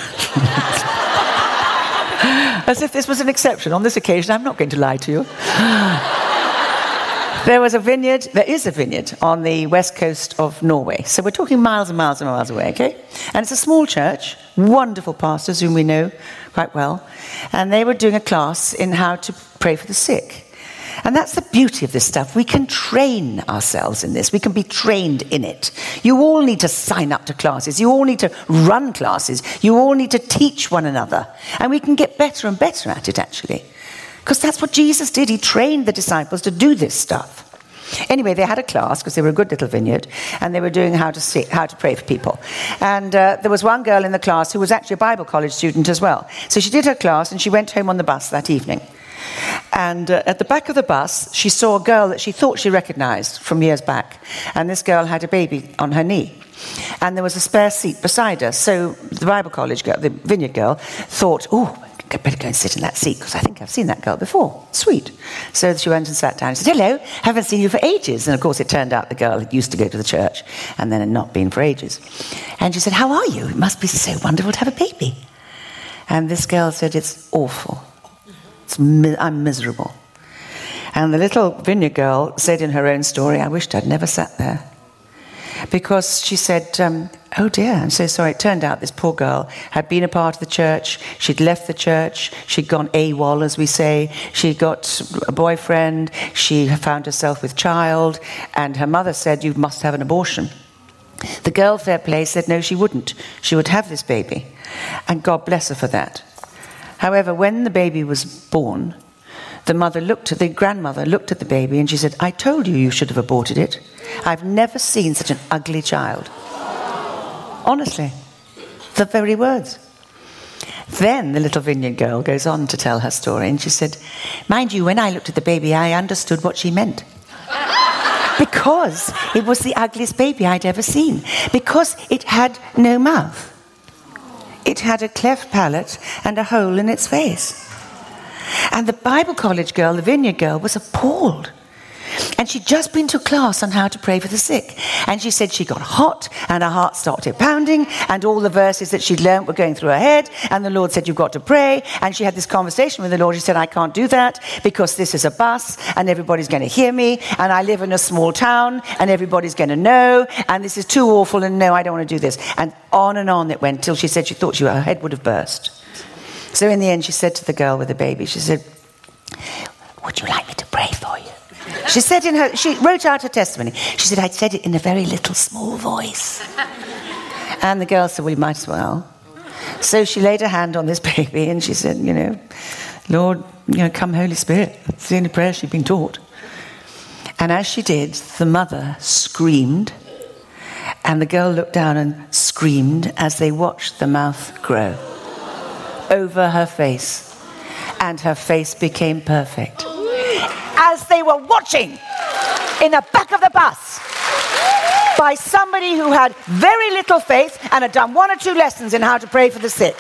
As if this was an exception. On this occasion, I'm not going to lie to you. There was a vineyard, there is a vineyard on the west coast of Norway. So we're talking miles and miles and miles away, okay? And it's a small church, wonderful pastors whom we know quite well. And they were doing a class in how to pray for the sick. And that's the beauty of this stuff. We can train ourselves in this. We can be trained in it. You all need to sign up to classes. You all need to run classes. You all need to teach one another. And we can get better and better at it, actually. Because that's what Jesus did. He trained the disciples to do this stuff. Anyway, they had a class, because they were a good little vineyard, and they were doing how to see, how to pray for people. And uh, there was one girl in the class who was actually a Bible college student as well. So she did her class, and she went home on the bus that evening. And uh, at the back of the bus, she saw a girl that she thought she recognized from years back. And this girl had a baby on her knee. And there was a spare seat beside her. So the Bible college girl, the vineyard girl, thought, oh, I better go and sit in that seat, because I think I've seen that girl before. Sweet. So she went and sat down and said, hello, haven't seen you for ages. And of course, it turned out the girl had used to go to the church and then had not been for ages. And she said, how are you? It must be so wonderful to have a baby. And this girl said, it's awful. It's mi- I'm miserable. And the little vineyard girl said in her own story, I wished I'd never sat there. Because she said, um, oh dear, I'm so sorry. It turned out this poor girl had been a part of the church. She'd left the church. She'd gone AWOL, as we say. She got a boyfriend. She found herself with child. And her mother said, you must have an abortion. The girl, fair play, said no, she wouldn't. She would have this baby. And God bless her for that. However, when the baby was born, the mother looked at, the grandmother looked at the baby and she said, I told you you should have aborted it. I've never seen such an ugly child. Honestly, the very words. Then the little vineyard girl goes on to tell her story, and she said, mind you, when I looked at the baby, I understood what she meant. Because it was the ugliest baby I'd ever seen. Because it had no mouth. It had a cleft palate and a hole in its face. And the Bible college girl, the vineyard girl, was appalled. And she'd just been to a class on how to pray for the sick. And she said she got hot and her heart started pounding and all the verses that she'd learned were going through her head. And the Lord said, you've got to pray. And she had this conversation with the Lord. She said, I can't do that because this is a bus and everybody's going to hear me. And I live in a small town and everybody's going to know. And this is too awful. And no, I don't want to do this. And on and on it went till she said she thought she, her head would have burst. So in the end, she said to the girl with the baby, she said, would you like me to pray for you? She said in her, she wrote out her testimony. She said, I said it in a very little, small voice. And the girl said, well, you might as well. So she laid her hand on this baby and she said, you know, Lord, you know, come Holy Spirit. It's the only prayer she'd been taught. And as she did, the mother screamed. And the girl looked down and screamed as they watched the mouth grow over her face. And her face became perfect. As they were watching in the back of the bus by somebody who had very little faith and had done one or two lessons in how to pray for the sick.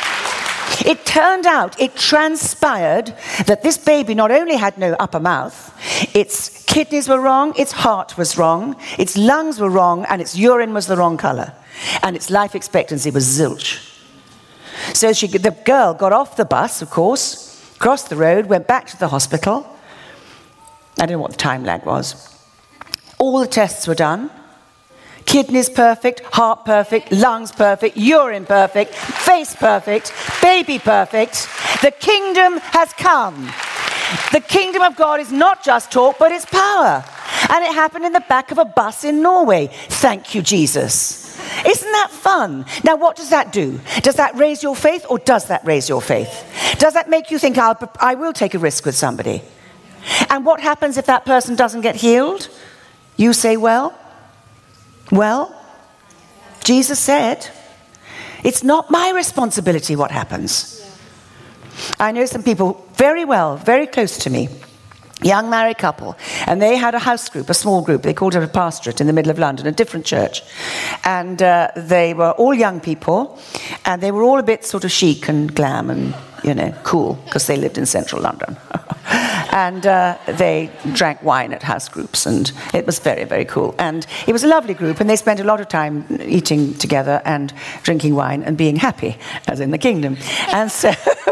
It turned out, it transpired that this baby not only had no upper mouth, its kidneys were wrong, its heart was wrong, its lungs were wrong, and its urine was the wrong color. And its life expectancy was zilch. So she, the girl got off the bus, of course, crossed the road, went back to the hospital. I don't know what the time lag was. All the tests were done. Kidneys perfect, heart perfect, lungs perfect, urine perfect, face perfect, baby perfect. The kingdom has come. The kingdom of God is not just talk, but it's power. And it happened in the back of a bus in Norway. Thank you, Jesus. Isn't that fun? Now, what does that do? Does that raise your faith or does that raise your faith? Does that make you think, I'll, I will take a risk with somebody? And what happens if that person doesn't get healed? You say, well, well, Jesus said, it's not my responsibility what happens. I know some people very well, very close to me, young married couple, and they had a house group, a small group. They called it a pastorate in the middle of London, a different church. And uh, they were all young people, and they were all a bit sort of chic and glam and, you know, cool, because they lived in central London. And uh, they drank wine at house groups, and it was very, very cool. And it was a lovely group, and they spent a lot of time eating together and drinking wine and being happy, as in the kingdom. And so...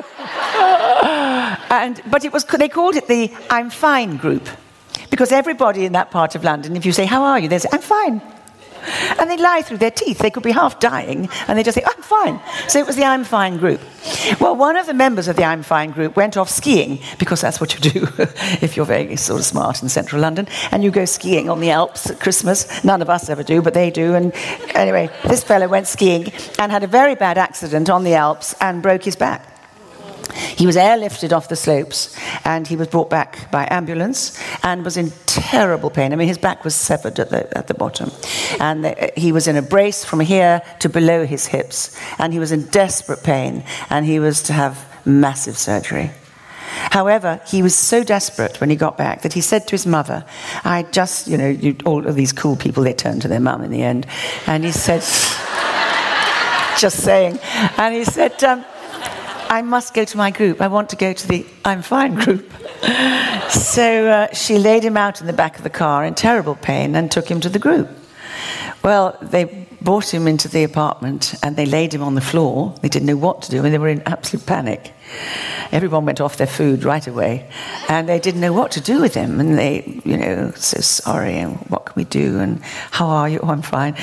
And, but it was, they called it the I'm fine group, because everybody in that part of London, if you say, how are you? They say, I'm fine. And they lie through their teeth. They could be half dying, and they just say, I'm fine. So it was the I'm fine group. Well, one of the members of the I'm fine group went off skiing, because that's what you do if you're very sort of smart in central London, and you go skiing on the Alps at Christmas. None of us ever do, but they do. And anyway, this fellow went skiing and had a very bad accident on the Alps and broke his back. He was airlifted off the slopes, and he was brought back by ambulance and was in terrible pain. I mean, his back was severed at the, at the bottom. And the, he was in a brace from here to below his hips. And he was in desperate pain, and he was to have massive surgery. However, he was so desperate when he got back that he said to his mother, I just, you know, you, all of these cool people, they turned to their mum in the end. And he said, just saying, and he said, um, I must go to my group. I want to go to the I'm fine group. So uh, she laid him out in the back of the car in terrible pain and took him to the group. Well, they brought him into the apartment and they laid him on the floor. They didn't know what to do. I mean, they were in absolute panic. Everyone went off their food right away, and they didn't know what to do with him. And they, you know, so sorry, and what can we do? And how are you? Oh, I'm fine.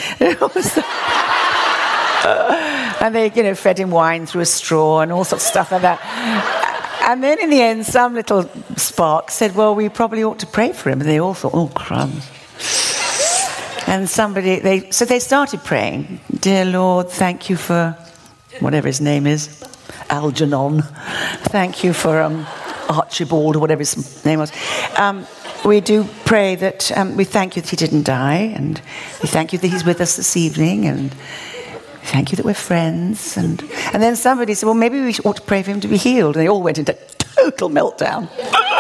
And they, you know, fed him wine through a straw and all sorts of stuff like that. And then in the end, some little spark said, well, we probably ought to pray for him. And they all thought, oh, crumbs. And somebody, they so they started praying, dear Lord, thank you for whatever his name is, Algernon. Thank you for um, Archibald, or whatever his name was. Um, we do pray that, um, we thank you that he didn't die. And we thank you that he's with us this evening. And thank you that we're friends. And and then somebody said, well, maybe we ought to pray for him to be healed. And they all went into total meltdown.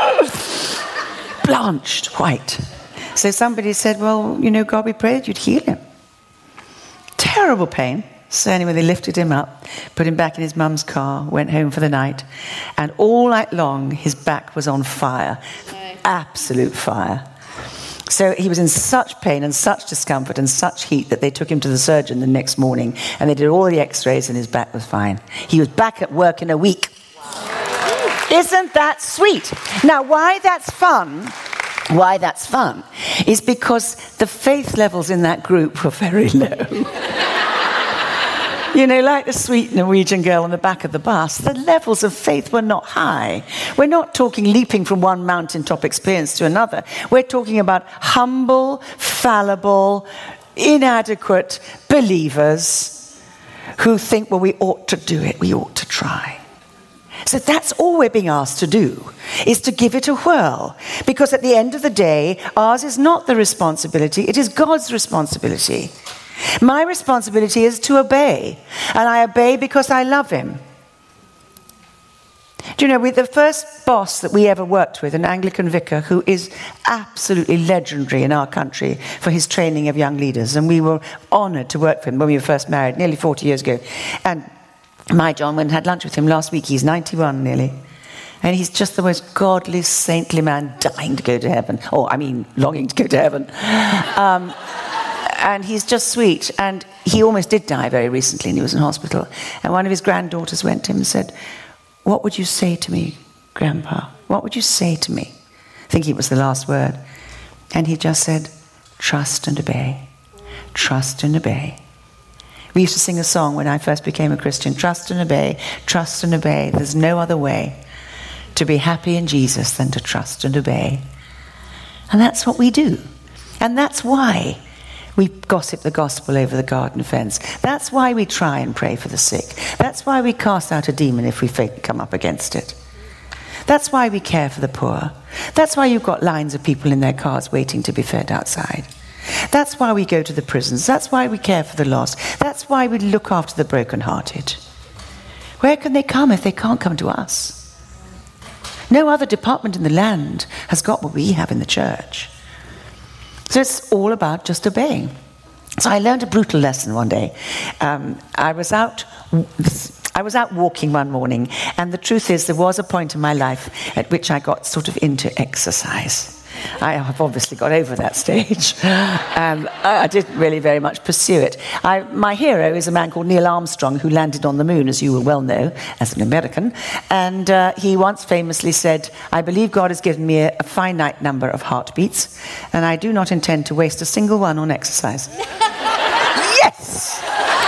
Blanched white. So somebody said, well, you know, God, we pray that you'd heal him. Terrible pain. So anyway, they lifted him up, put him back in his mum's car, went home for the night. And all night long, his back was on fire. Okay. Absolute fire. So he was in such pain and such discomfort and such heat that they took him to the surgeon the next morning, and they did all the x-rays and his back was fine. He was back at work in a week. Wow. Isn't that sweet? Now, why that's fun, why that's fun, is because the faith levels in that group were very low. You know, like the sweet Norwegian girl on the back of the bus, the levels of faith were not high. We're not talking leaping from one mountaintop experience to another. We're talking about humble, fallible, inadequate believers who think, well, we ought to do it, we ought to try. So that's all we're being asked to do, is to give it a whirl. Because at the end of the day, ours is not the responsibility, it is God's responsibility. My responsibility is to obey, and I obey because I love him. Do you know, we, the first boss that we ever worked with, an Anglican vicar who is absolutely legendary in our country for his training of young leaders, and we were honoured to work with him when we were first married, nearly forty years ago. And my John went and had lunch with him last week. He's ninety-one nearly. And he's just the most godly, saintly man, dying to go to heaven. Or, I mean, longing to go to heaven. Um... And he's just sweet. And he almost did die very recently, and he was in hospital. And one of his granddaughters went to him and said, "What would you say to me, Grandpa? What would you say to me?" Thinking it was the last word. And he just said, "Trust and obey. Trust and obey." We used to sing a song when I first became a Christian. Trust and obey. Trust and obey. There's no other way to be happy in Jesus than to trust and obey. And that's what we do. And that's why we gossip the gospel over the garden fence. That's why we try and pray for the sick. That's why we cast out a demon if we come up against it. That's why we care for the poor. That's why you've got lines of people in their cars waiting to be fed outside. That's why we go to the prisons. That's why we care for the lost. That's why we look after the brokenhearted. Where can they come if they can't come to us? No other department in the land has got what we have in the church. So it's all about just obeying. So I learned a brutal lesson one day. Um, I was out, I was out walking one morning, and the truth is there was a point in my life at which I got sort of into exercise. I have obviously got over that stage, and I didn't really very much pursue it. I, my hero is a man called Neil Armstrong, who landed on the moon, as you will well know, as an American. And uh, he once famously said, "I believe God has given me a, a finite number of heartbeats, and I do not intend to waste a single one on exercise." Yes!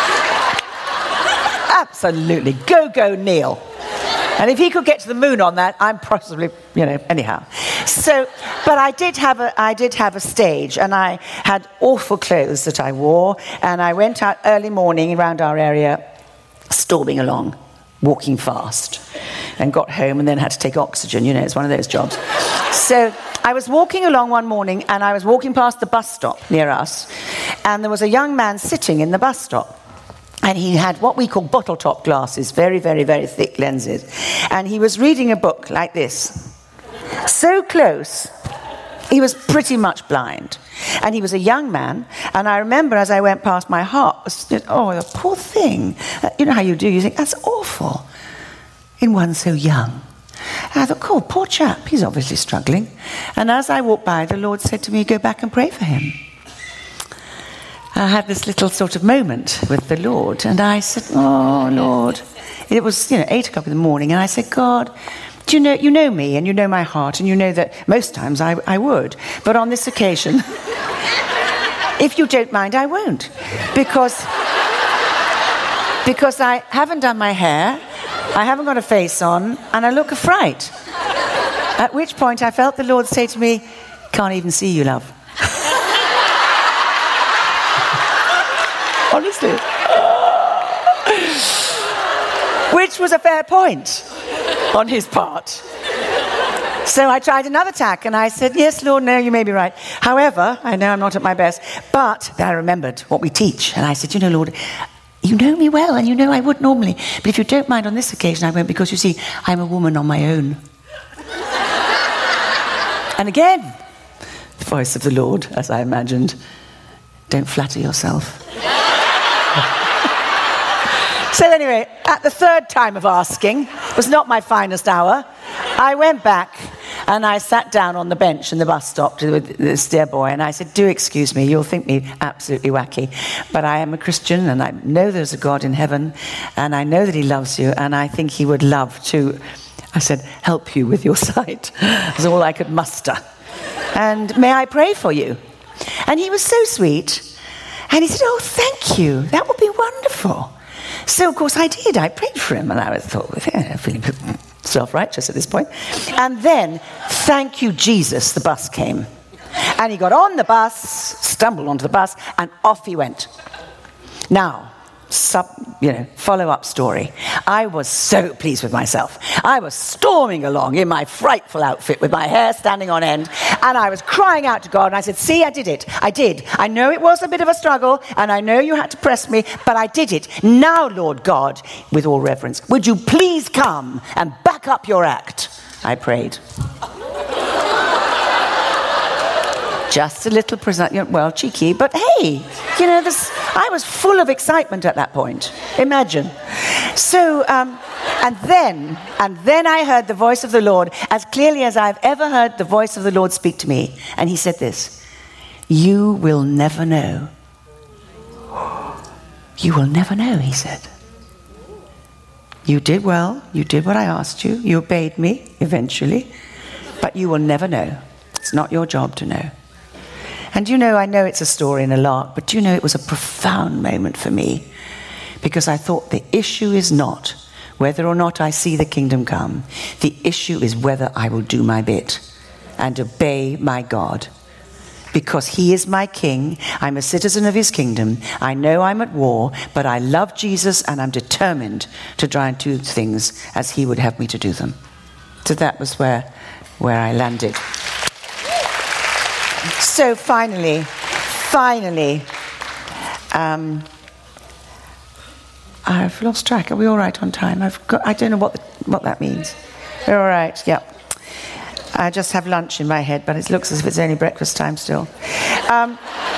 Absolutely. Go, go, Neil. And if he could get to the moon on that, I'm possibly, you know, anyhow. So, but I did have a, I did have a stage, and I had awful clothes that I wore, and I went out early morning around our area, storming along, walking fast, and got home and then had to take oxygen. You know, it's one of those jobs. So I was walking along one morning, and I was walking past the bus stop near us, and there was a young man sitting in the bus stop. And he had what we call bottle-top glasses, very, very, very thick lenses. And he was reading a book like this. So close, he was pretty much blind. And he was a young man. And I remember as I went past, my heart was, oh, the poor thing. You know how you do, you think, that's awful in one so young. And I thought, cool, poor chap, he's obviously struggling. And as I walked by, the Lord said to me, go back and pray for him. I had this little sort of moment with the Lord, and I said, oh, Lord. It was, you know, eight o'clock in the morning, and I said, God, do you know, you know me, and you know my heart, and you know that most times I, I would. But on this occasion, if you don't mind, I won't. Because, because I haven't done my hair, I haven't got a face on, and I look a fright. At which point I felt the Lord say to me, can't even see you, love. Honestly. Which was a fair point on his part. So I tried another tack, and I said, yes, Lord, no, you may be right. However, I know I'm not at my best, but I remembered what we teach. And I said, you know, Lord, you know me well, and you know I would normally. But if you don't mind, on this occasion, I won't, because, you see, I'm a woman on my own. And again, the voice of the Lord, as I imagined, don't flatter yourself. So anyway, at the third time of asking, it was not my finest hour, I went back And I sat down on the bench in the bus stop with this dear boy, and I said, do excuse me, you'll think me absolutely wacky, but I am a Christian, and I know there's a God in heaven, and I know that he loves you, and I think he would love to, I said, help you with your sight. That's all I could muster. And may I pray for you? And he was so sweet. And he said, oh, thank you. That would be wonderful. So, of course, I did. I prayed for him. And I thought, yeah, feeling self-righteous at this point. And then, thank you, Jesus, the bus came. And he got on the bus, stumbled onto the bus, and off he went. Now, sub, you know, follow-up story. I was so pleased with myself. I was storming along in my frightful outfit with my hair standing on end, and I was crying out to God, and I said, see, I did it. I did. I know it was a bit of a struggle, and I know you had to press me, but I did it. Now, Lord God, with all reverence, would you please come and back up your act? I prayed. Just a little, present, well, cheeky, but hey, you know, this, I was full of excitement at that point. Imagine. So, um, and then, and then I heard the voice of the Lord as clearly as I've ever heard the voice of the Lord speak to me. And he said this, you will never know. You will never know, he said. You did well. You did what I asked you. You obeyed me eventually, but you will never know. It's not your job to know. And you know, I know it's a story and a lark, but you know, it was a profound moment for me, because I thought the issue is not whether or not I see the kingdom come. The issue is whether I will do my bit and obey my God, because he is my king. I'm a citizen of his kingdom. I know I'm at war, but I love Jesus, and I'm determined to try and do things as he would have me to do them. So that was where, where I landed. So finally, finally, um, I've lost track. Are we all right on time? I've got, I don't know what the, what that means. We're all right, yeah. I just have lunch in my head, but it looks as if it's only breakfast time still. Um,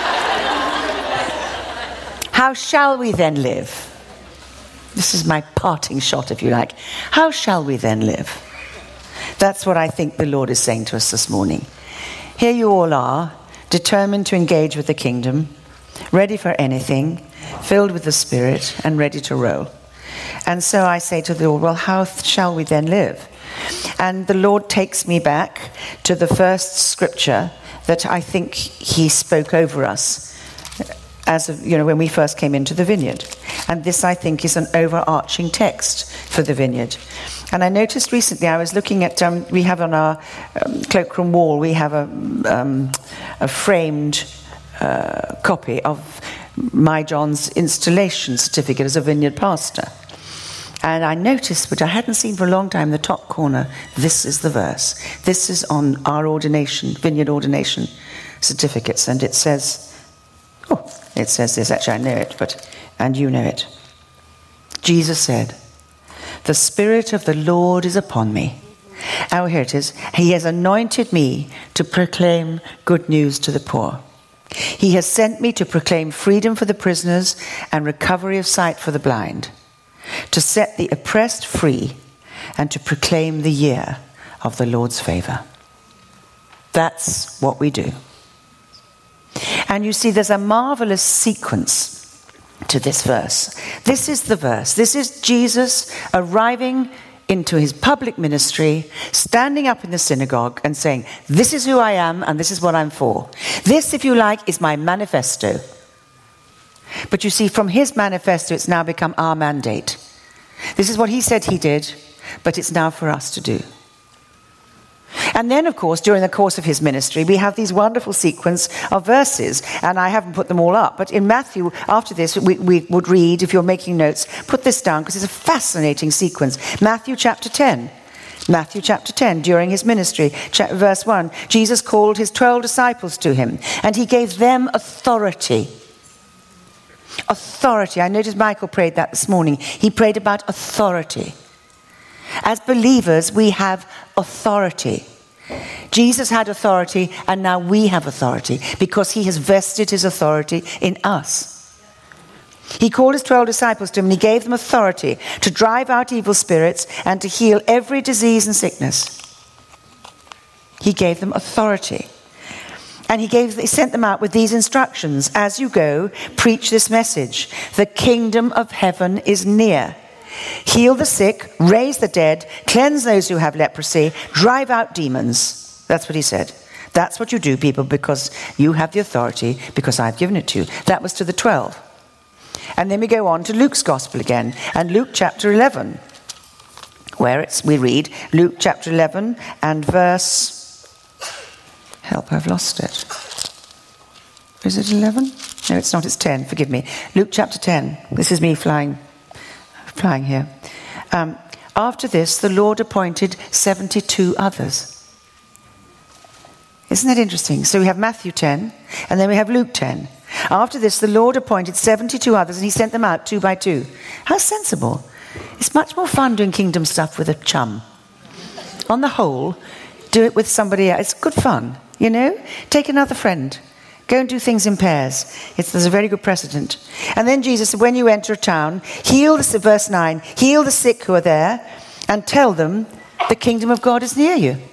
how shall we then live? This is my parting shot, if you like. How shall we then live? That's what I think the Lord is saying to us this morning. Here you all are, determined to engage with the kingdom, ready for anything, filled with the Spirit, and ready to roll. And so I say to the Lord, well, how th- shall we then live? And the Lord takes me back to the first scripture that I think he spoke over us as of, you know, when we first came into the vineyard. And this, I think, is an overarching text for the vineyard. And I noticed recently, I was looking at, um, we have on our um, cloakroom wall, we have a, um, a framed uh, copy of my John's installation certificate as a vineyard pastor. And I noticed, which I hadn't seen for a long time, in the top corner, this is the verse. This is on our ordination, vineyard ordination certificates. And it says, oh, it says this, actually I know it, but, and you know it. Jesus said, the Spirit of the Lord is upon me. Oh, here it is. He has anointed me to proclaim good news to the poor. He has sent me to proclaim freedom for the prisoners and recovery of sight for the blind, to set the oppressed free, and to proclaim the year of the Lord's favor. That's what we do. And you see, there's a marvelous sequence to this verse. This is the verse. This is Jesus arriving into his public ministry, standing up in the synagogue and saying, this is who I am and this is what I'm for. This, if you like, is my manifesto. But you see, from his manifesto, it's now become our mandate. This is what he said he did, but it's now for us to do. And then, of course, during the course of his ministry, we have these wonderful sequence of verses, and I haven't put them all up, but in Matthew, after this, we, we would read, if you're making notes, put this down, because it's a fascinating sequence. Matthew chapter ten. Matthew chapter ten, during his ministry, verse one, Jesus called his twelve disciples to him, and he gave them authority. Authority. I noticed Michael prayed that this morning. He prayed about authority. As believers, we have authority. Jesus had authority, and now we have authority because he has vested his authority in us. He called his twelve disciples to him, and he gave them authority to drive out evil spirits and to heal every disease and sickness. He gave them authority. And he gave, he sent them out with these instructions. As you go, preach this message. The kingdom of heaven is near. Heal the sick, raise the dead, cleanse those who have leprosy, drive out demons. That's what he said. That's what you do, people, because you have the authority, because I've given it to you. That was to the twelve. And then we go on to Luke's gospel again, and Luke chapter eleven, where it's, we read Luke chapter eleven and verse, help, I've lost it. Is it eleven? No, it's not, it's ten, forgive me. Luke chapter ten, this is me flying, flying here. Um, after this, the Lord appointed seventy-two others. Isn't that interesting? So we have Matthew ten, and then we have Luke ten. After this, the Lord appointed seventy-two others, and he sent them out two by two. How sensible. It's much more fun doing kingdom stuff with a chum. On the whole, do it with somebody else. It's good fun, you know? Take another friend. Go and do things in pairs. It's, there's a very good precedent. And then Jesus said, when you enter a town, heal the, verse nine, heal the sick who are there, and tell them the kingdom of God is near you.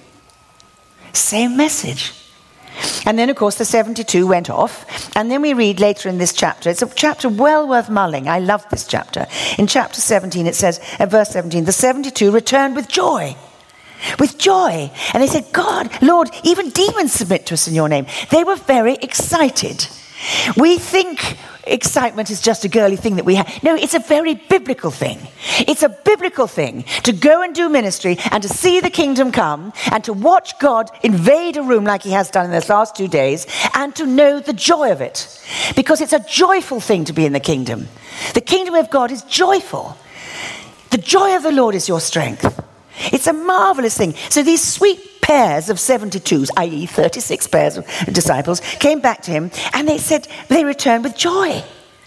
Same message. And then, of course, the seventy-two went off. And then we read later in this chapter, it's a chapter well worth mulling. I love this chapter. In chapter seventeen, it says, at verse seventeen, the seventy-two returned with joy. With joy. And they said, God, Lord, even demons submit to us in your name. They were very excited. We think excitement is just a girly thing that we have. No, it's a very biblical thing. It's a biblical thing to go and do ministry and to see the kingdom come and to watch God invade a room like he has done in this last two days and to know the joy of it. Because it's a joyful thing to be in the kingdom. The kingdom of God is joyful. The joy of the Lord is your strength. It's a marvelous thing. So these sweet pairs of seventy-twos, that is thirty-six pairs of disciples, came back to him and they said they returned with joy.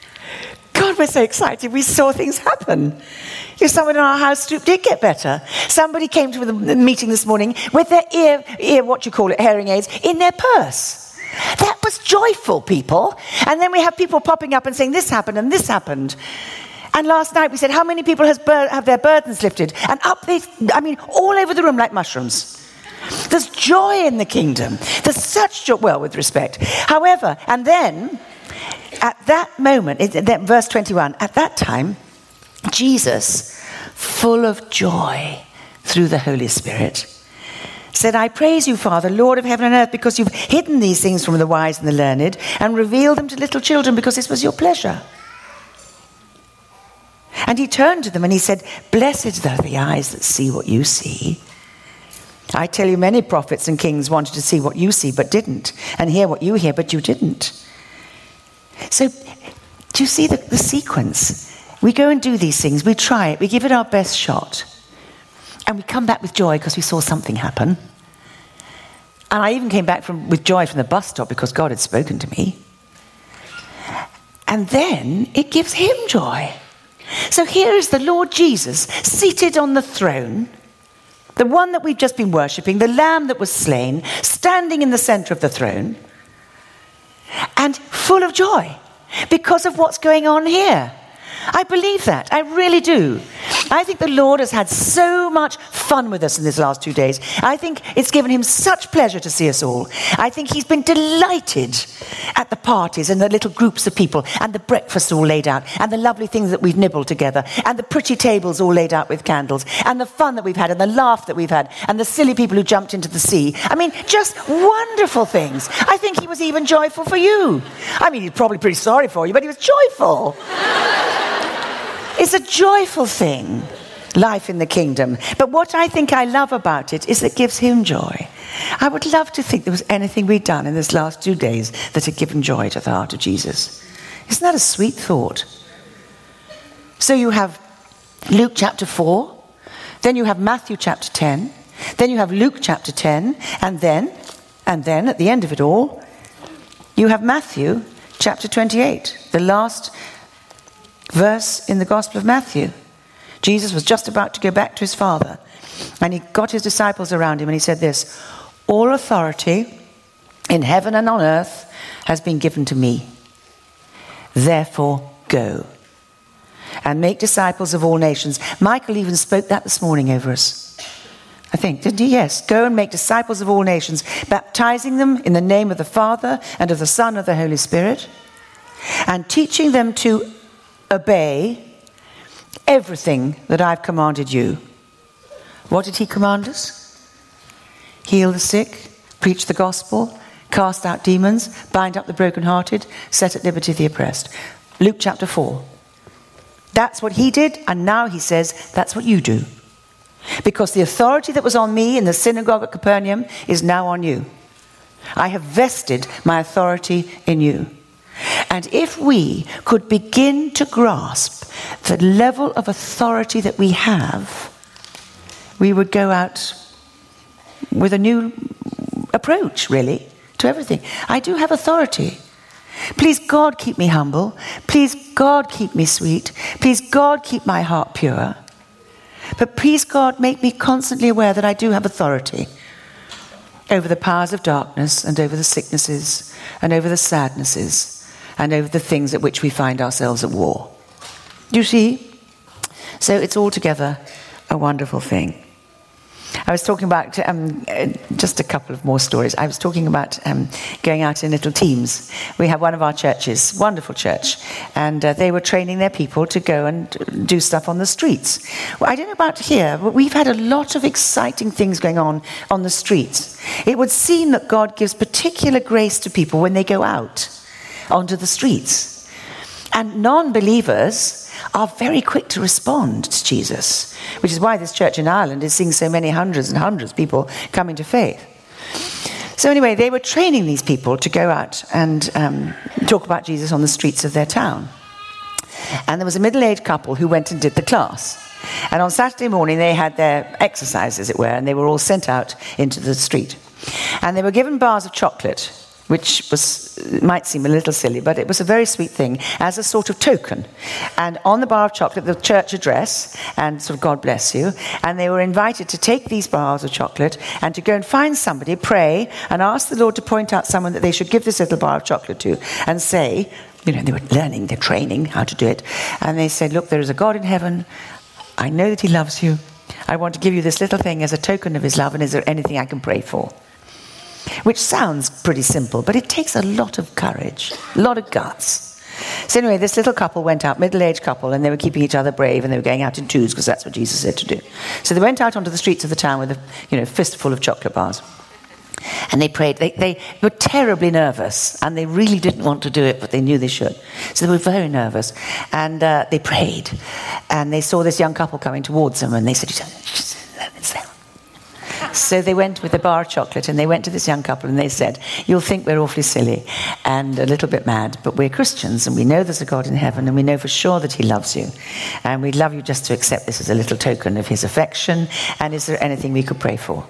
God, we're so excited. We saw things happen. You know, someone in our house group did get better. Somebody came to the meeting this morning with their ear, ear, what you call it, hearing aids, in their purse. That was joyful, people. And then we have people popping up and saying this happened and this happened. And last night we said, how many people has bur- have their burdens lifted? And up they, I mean, all over the room like mushrooms. There's joy in the kingdom. There's such joy, well, with respect. However, and then, at that moment, in verse twenty-one, at that time, Jesus, full of joy through the Holy Spirit, said, I praise you, Father, Lord of heaven and earth, because you've hidden these things from the wise and the learned and revealed them to little children because this was your pleasure. And he turned to them and he said, blessed are the eyes that see what you see. I tell you, many prophets and kings wanted to see what you see but didn't, and hear what you hear but you didn't. So, do you see the, the sequence? We go and do these things, we try it, we give it our best shot, and we come back with joy because we saw something happen. And I even came back from, with joy from the bus stop because God had spoken to me. And then it gives him joy. So here is the Lord Jesus seated on the throne, the one that we've just been worshipping, the lamb that was slain, standing in the center of the throne, and full of joy because of what's going on here. I believe that. I really do. I think the Lord has had so much fun with us in these last two days. I think it's given him such pleasure to see us all. I think he's been delighted at the parties and the little groups of people and the breakfast all laid out and the lovely things that we've nibbled together and the pretty tables all laid out with candles and the fun that we've had and the laugh that we've had and the silly people who jumped into the sea. I mean, just wonderful things. I think he was even joyful for you. I mean, he's probably pretty sorry for you, but he was joyful. It's a joyful thing, life in the kingdom. But what I think I love about it is it gives him joy. I would love to think there was anything we'd done in this last two days that had given joy to the heart of Jesus. Isn't that a sweet thought? So you have Luke chapter four, then you have Matthew chapter ten, then you have Luke chapter ten, and then, and then at the end of it all, you have Matthew chapter twenty-eight, the last verse in the Gospel of Matthew. Jesus was just about to go back to his Father, and he got his disciples around him and he said this, all authority in heaven and on earth has been given to me. Therefore go and make disciples of all nations. Michael even spoke that this morning over us. I think, didn't he? Yes. Go and make disciples of all nations, baptizing them in the name of the Father and of the Son and of the Holy Spirit, and teaching them to obey everything that I've commanded you. What did he command us? Heal the sick, preach the gospel, cast out demons, bind up the brokenhearted, set at liberty the oppressed. Luke chapter four. That's what he did, and now he says, that's what you do. Because the authority that was on me in the synagogue at Capernaum is now on you. I have vested my authority in you. And if we could begin to grasp the level of authority that we have, we would go out with a new approach, really, to everything. I do have authority. Please, God, keep me humble. Please, God, keep me sweet. Please, God, keep my heart pure. But please, God, make me constantly aware that I do have authority over the powers of darkness and over the sicknesses and over the sadnesses and over the things at which we find ourselves at war. Do you see? So it's altogether a wonderful thing. I was talking about, um, just a couple of more stories. I was talking about um, going out in little teams. We have one of our churches, wonderful church, and uh, they were training their people to go and do stuff on the streets. Well, I don't know about here, but we've had a lot of exciting things going on on the streets. It would seem that God gives particular grace to people when they go out onto the streets. And non-believers are very quick to respond to Jesus, which is why this church in Ireland is seeing so many hundreds and hundreds of people coming to faith. So anyway, they were training these people to go out and um, talk about Jesus on the streets of their town. And there was a middle-aged couple who went and did the class. And on Saturday morning, they had their exercise, as it were, and they were all sent out into the street. And they were given bars of chocolate, which was, might seem a little silly, but it was a very sweet thing, as a sort of token. And on the bar of chocolate, the church address, and sort of God bless you, and they were invited to take these bars of chocolate and to go and find somebody, pray, and ask the Lord to point out someone that they should give this little bar of chocolate to, and say, you know, they were learning, they're training how to do it, and they said, look, there is a God in heaven, I know that he loves you, I want to give you this little thing as a token of his love, and is there anything I can pray for? Which sounds pretty simple, but it takes a lot of courage, a lot of guts. So anyway, this little couple went out, middle-aged couple, and they were keeping each other brave, and they were going out in twos because that's what Jesus said to do. So they went out onto the streets of the town with a, you know, fistful of chocolate bars. And they prayed. They, they were terribly nervous, and they really didn't want to do it, but they knew they should. So they were very nervous. And uh, they prayed. And they saw this young couple coming towards them, and they said, it's them. So they went with a bar of chocolate, and they went to this young couple, and they said, you'll think we're awfully silly and a little bit mad, but we're Christians, and we know there's a God in heaven, and we know for sure that he loves you. And we'd love you just to accept this as a little token of his affection, and is there anything we could pray for?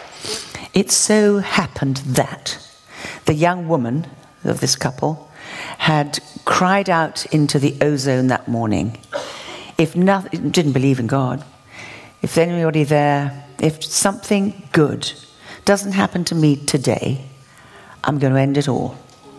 It so happened that the young woman of this couple had cried out into the ozone that morning, if nothing, didn't believe in God, if anybody there, if something good doesn't happen to me today, I'm going to end it all.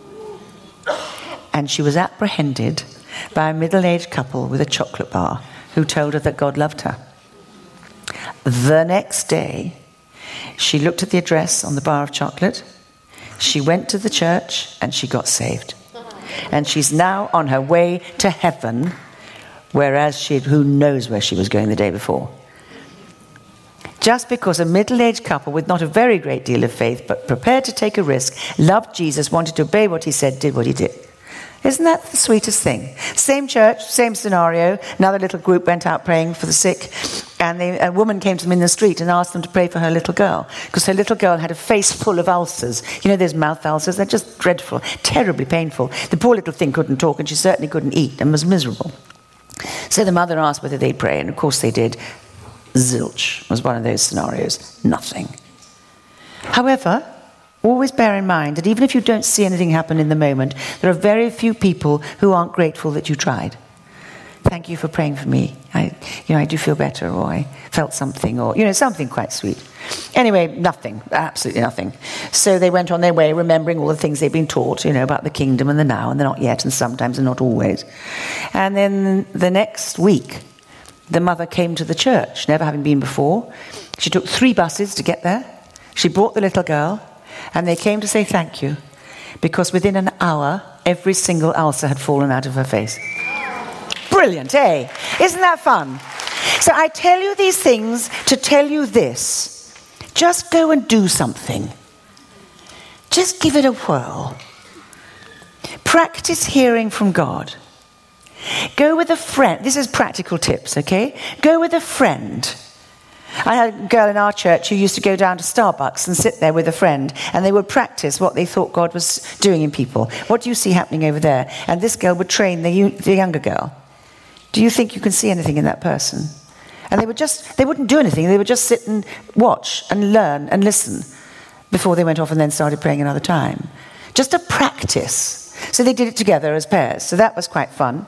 And she was apprehended by a middle-aged couple with a chocolate bar who told her that God loved her. The next day, she looked at the address on the bar of chocolate, she went to the church, and she got saved. And she's now on her way to heaven, whereas she, who knows where she was going the day before. Just because a middle-aged couple with not a very great deal of faith, but prepared to take a risk, loved Jesus, wanted to obey what he said, did what he did. Isn't that the sweetest thing? Same church, same scenario. Another little group went out praying for the sick, and they, a woman came to them in the street and asked them to pray for her little girl, because her little girl had a face full of ulcers. You know, those mouth ulcers, they're just dreadful, terribly painful. The poor little thing couldn't talk, and she certainly couldn't eat, and was miserable. So the mother asked whether they'd pray, and of course they did. Zilch was one of those scenarios. Nothing. However, always bear in mind that even if you don't see anything happen in the moment, there are very few people who aren't grateful that you tried. Thank you for praying for me. I, you know, I do feel better, or I felt something, or, you know, something quite sweet. Anyway, nothing, absolutely nothing. So they went on their way, remembering all the things they'd been taught, you know, about the kingdom and the now and the not yet, and sometimes and not always. And then the next week, the mother came to the church, never having been before. She took three buses to get there. She brought the little girl, and they came to say thank you, because within an hour, every single ulcer had fallen out of her face. Brilliant, eh? Isn't that fun? So I tell you these things to tell you this. Just go and do something. Just give it a whirl. Practice hearing from God. Go with a friend. This is practical tips, okay? Go with a friend. I had a girl in our church who used to go down to Starbucks and sit there with a friend, and they would practice what they thought God was doing in people. What do you see happening over there? And this girl would train the, the younger girl. Do you think you can see anything in that person? And they would just, they wouldn't do anything. They would just sit and watch and learn and listen before they went off and then started praying another time. Just a practice. So they did it together as pairs. So that was quite fun.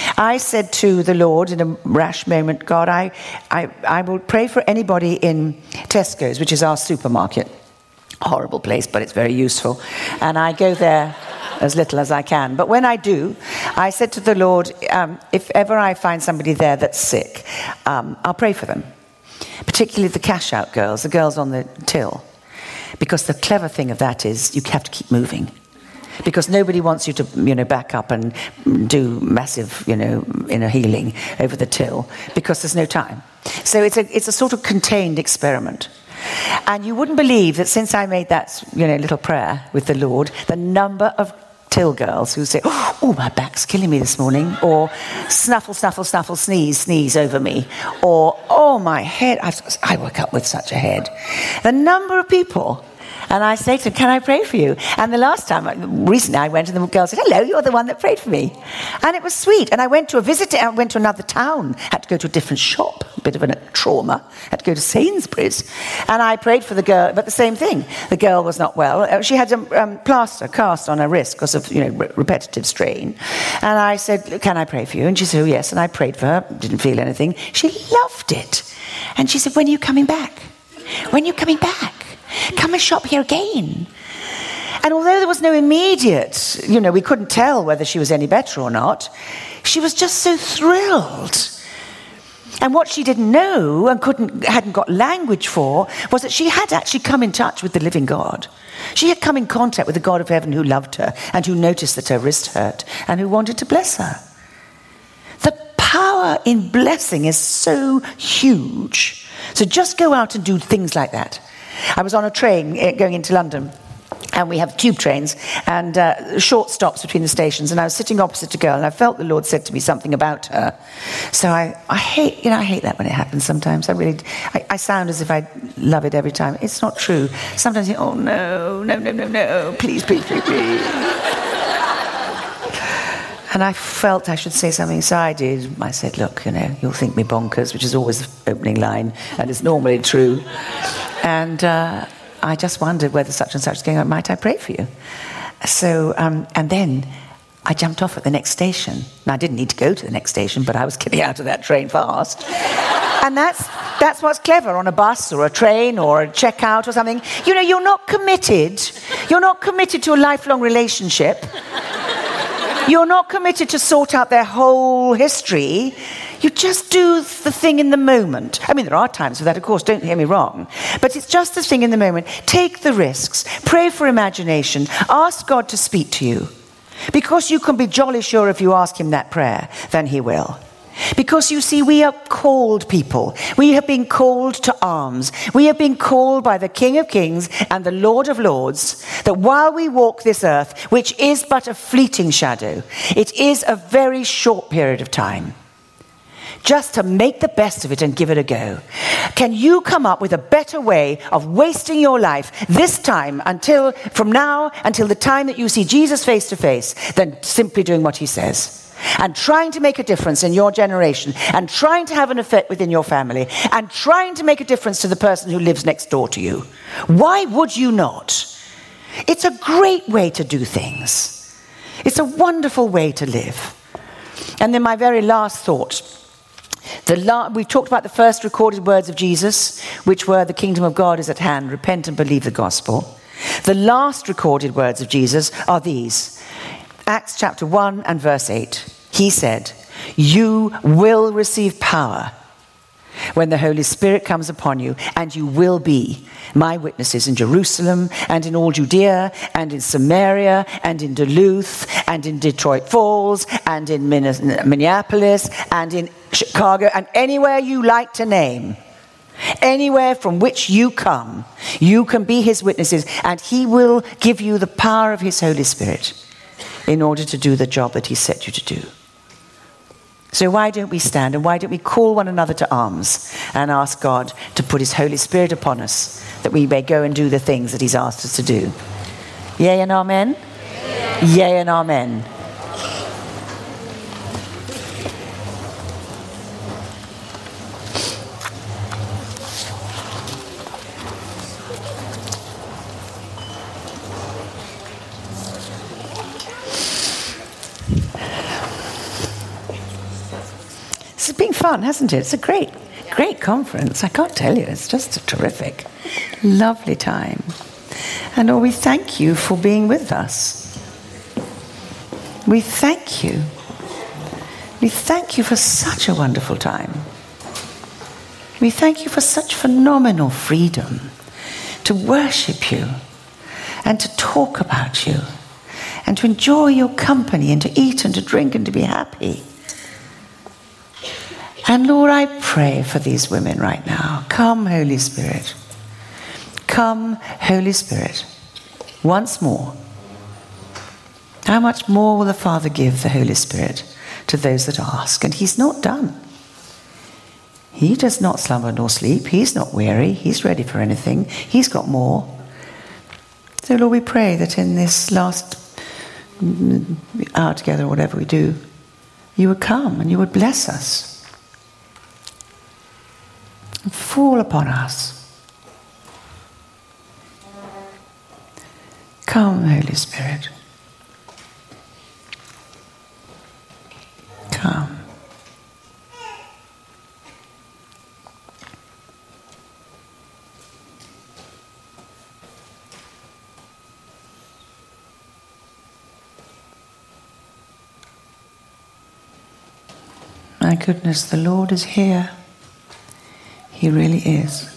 I said to the Lord in a rash moment, God, I, I, I will pray for anybody in Tesco's, which is our supermarket. Horrible place, but it's very useful. And I go there as little as I can. But when I do, I said to the Lord, um, if ever I find somebody there that's sick, um, I'll pray for them. Particularly the cash out girls, the girls on the till. Because the clever thing of that is you have to keep moving. Because nobody wants you to, you know, back up and do massive, you know, inner healing over the till, because there's no time. So it's a it's a sort of contained experiment. And you wouldn't believe that since I made that, you know, little prayer with the Lord, the number of till girls who say, oh, my back's killing me this morning, or snuffle, snuffle, snuffle, sneeze, sneeze over me, or, oh, my head, I've, I woke up with such a head. The number of people. And I say to them, can I pray for you? And the last time, recently I went and the girl said, hello, you're the one that prayed for me. And it was sweet. And I went to a visit, I went to another town, had to go to a different shop, a bit of a trauma, had to go to Sainsbury's. And I prayed for the girl, but the same thing. The girl was not well. She had a um, plaster cast on her wrist because of, you know, re- repetitive strain. And I said, can I pray for you? And she said, oh, yes. And I prayed for her, didn't feel anything. She loved it. And she said, when are you coming back? When are you coming back? Come and shop here again. And although there was no immediate, you know, we couldn't tell whether she was any better or not, she was just so thrilled. And what she didn't know and couldn't, hadn't got language for was that she had actually come in touch with the living God. She had come in contact with the God of heaven who loved her and who noticed that her wrist hurt and who wanted to bless her. The power in blessing is so huge. So just go out and do things like that. I was on a train going into London, and we have tube trains and uh, short stops between the stations, and I was sitting opposite a girl, and I felt the Lord said to me something about her. So I, I hate, you know, I hate that when it happens sometimes. I really, I, I sound as if I love it every time. It's not true. Sometimes you think, oh no, no, no, no, no, please, please, please, please. And I felt I should say something, so I did. I said, look, you know, you'll think me bonkers, which is always the opening line, and it's normally true. And uh, I just wondered whether such and such is going on. Might I pray for you? So, um, and then I jumped off at the next station. Now, I didn't need to go to the next station, but I was getting out of that train fast. And that's that's what's clever on a bus or a train or a checkout or something. You know, you're not committed. You're not committed to a lifelong relationship. You're not committed to sort out their whole history. You just do the thing in the moment. I mean, there are times for that, of course, don't hear me wrong. But it's just the thing in the moment. Take the risks. Pray for imagination. Ask God to speak to you. Because you can be jolly sure if you ask him that prayer, then he will. Because you see, we are called people. We have been called to arms. We have been called by the King of Kings and the Lord of Lords, that while we walk this earth, which is but a fleeting shadow, it is a very short period of time. Just to make the best of it and give it a go. Can you come up with a better way of wasting your life this time until, from now until the time that you see Jesus face to face, than simply doing what he says? And trying to make a difference in your generation, and trying to have an effect within your family, and trying to make a difference to the person who lives next door to you. Why would you not? It's a great way to do things. It's a wonderful way to live. And then my very last thought. The la- we've talked about the first recorded words of Jesus, which were, the kingdom of God is at hand, repent and believe the gospel. The last recorded words of Jesus are these. Acts chapter one and verse eight. He said, you will receive power when the Holy Spirit comes upon you, and you will be my witnesses in Jerusalem and in all Judea and in Samaria and in Duluth and in Detroit Falls and in Minneapolis and in Chicago and anywhere you like to name. Anywhere from which you come, you can be his witnesses, and he will give you the power of his Holy Spirit in order to do the job that he set you to do. So why don't we stand, and why don't we call one another to arms and ask God to put his Holy Spirit upon us, that we may go and do the things that he's asked us to do. Yea and amen? Yea, Yea and amen. It's been fun, hasn't it? It's a great, great conference. I can't tell you. It's just a terrific, lovely time. And Lord, we thank you for being with us. We thank you. We thank you for such a wonderful time. We thank you for such phenomenal freedom to worship you and to talk about you and to enjoy your company and to eat and to drink and to be happy. And Lord, I pray for these women right now. Come, Holy Spirit. Come, Holy Spirit. Once more. How much more will the Father give the Holy Spirit to those that ask? And he's not done. He does not slumber nor sleep. He's not weary. He's ready for anything. He's got more. So Lord, we pray that in this last hour together, whatever we do, you would come and you would bless us. Fall upon us. Come, Holy Spirit. Come. My goodness, the Lord is here. He really is.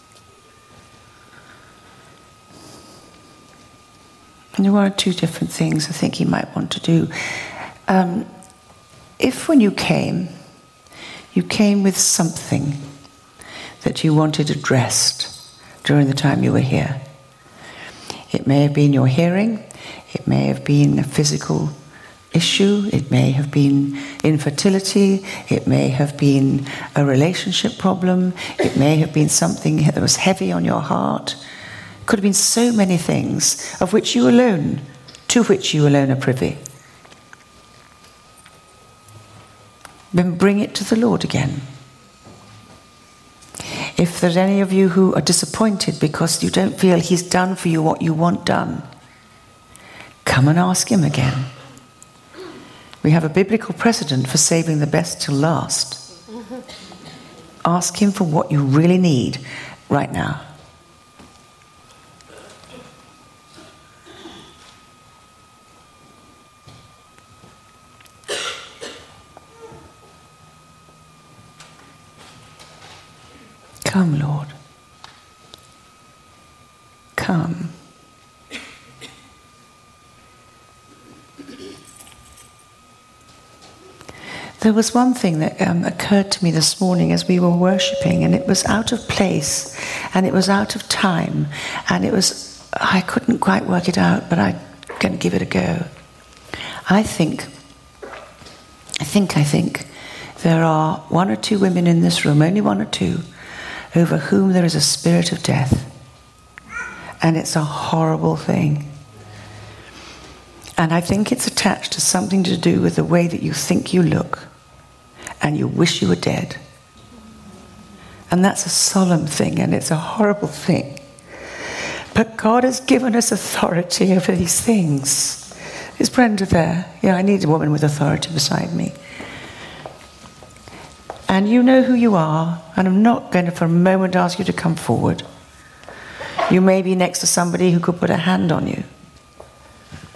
And there are two different things I think he might want to do. Um, if when you came, you came with something that you wanted addressed during the time you were here. It may have been your hearing, it may have been a physical issue, it may have been infertility, it may have been a relationship problem, it may have been something that was heavy on your heart. It could have been so many things of which you alone, to which you alone are privy. Then bring it to the Lord again. If there's any of you who are disappointed because you don't feel he's done for you what you want done, come and ask him again. We have a biblical precedent for saving the best till last. Ask him for what you really need right now. Come, Lord. Come. There was one thing that um, occurred to me this morning as we were worshipping, and it was out of place, and it was out of time, and it was, I couldn't quite work it out, but I'm going to give it a go. I think, I think, I think there are one or two women in this room, only one or two, over whom there is a spirit of death. And it's a horrible thing. And I think it's attached to something to do with the way that you think you look and you wish you were dead. And that's a solemn thing, and it's a horrible thing. But God has given us authority over these things. Is Brenda there? Yeah, I need a woman with authority beside me. And you know who you are, and I'm not going to for a moment ask you to come forward. You may be next to somebody who could put a hand on you.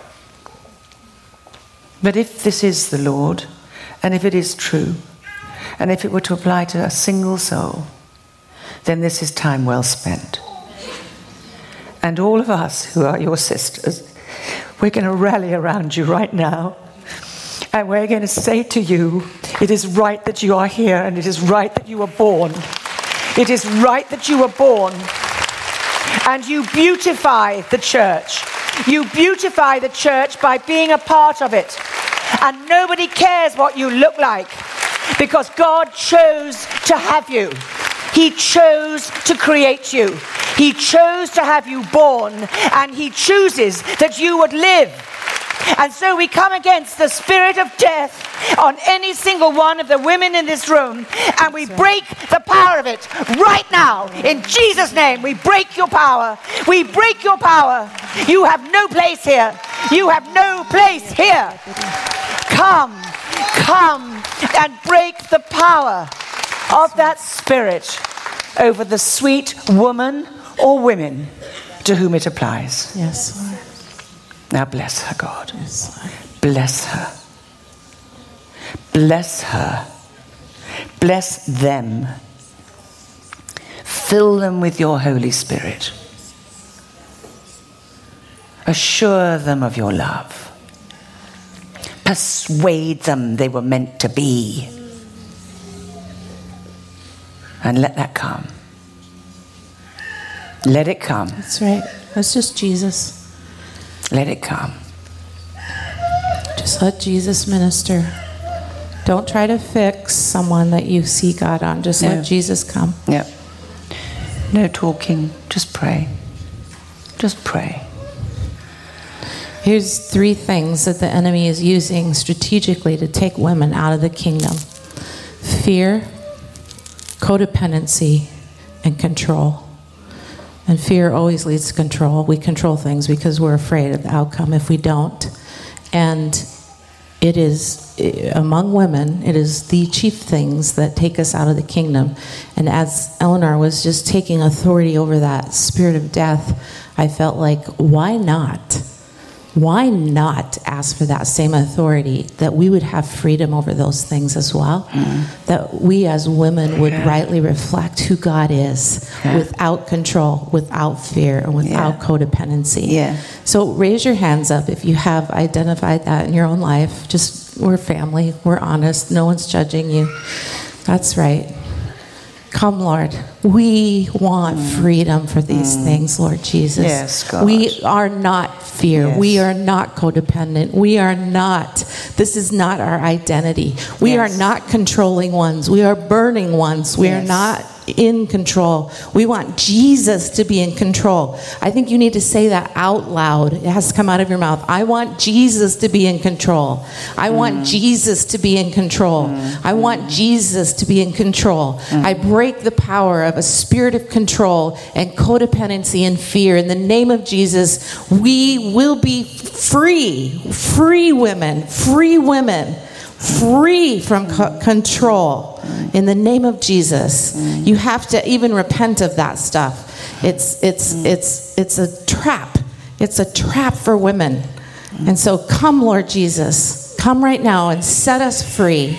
But if this is the Lord, and if it is true, And if it were to apply to a single soul, then this is time well spent. And all of us who are your sisters, we're going to rally around you right now. And we're going to say to you, it is right that you are here, and it is right that you were born. It is right that you were born. And you beautify the church. You beautify the church by being a part of it. And nobody cares what you look like, because God chose to have you. He chose to create you. He chose to have you born, and he chooses that you would live. And so we come against the spirit of death on any single one of the women in this room, and we break the power of it right now. In Jesus' name, we break your power. We break your power. You have no place here. You have no place here. Come, come and break the power of that spirit over the sweet woman or women to whom it applies. Yes, Lord. Now bless her, God. Yes, Lord. Bless her. Bless her. Bless them. Fill them with your Holy Spirit. Assure them of your love. Persuade them they were meant to be. And let that come. Let it come. That's right. That's just Jesus. Let it come. Just let Jesus minister. Don't try to fix someone that you see God on. Just No. let Jesus come. Yep. No talking. Just pray. Just pray. Here's three things that the enemy is using strategically to take women out of the kingdom: fear, codependency, and control. And fear always leads to control. We control things because we're afraid of the outcome if we don't. And it is, among women, it is the chief things that take us out of the kingdom. And as Eleanor was just taking authority over that spirit of death, I felt like, why not? Why not ask for that same authority, that we would have freedom over those things as well? Mm. That we as women would yeah. rightly reflect who God is yeah. without control, without fear, and without yeah. codependency. Yeah. So raise your hands up if you have identified that in your own life. Just, we're family, we're honest, no one's judging you. That's right. Come, Lord. We want mm. freedom for these mm. things, Lord Jesus. Yes, God. We are not fear. Yes. We are not codependent. We are not, this is not our identity. We yes. are not controlling ones. We are burning ones. We yes. are not in control. We want Jesus to be in control. I think you need to say that out loud. It has to come out of your mouth. I want Jesus to be in control. I mm. want Jesus to be in control. Mm. I want Jesus to be in control. Mm. I break the power of a spirit of control and codependency and fear. In the name of Jesus, we will be free. Free women. Free women. Free from co- control. In the name of Jesus. Mm. You have to even repent of that stuff. It's it's mm. it's it's a trap. It's a trap for women. Mm. And so come, Lord Jesus. Come right now and set us free.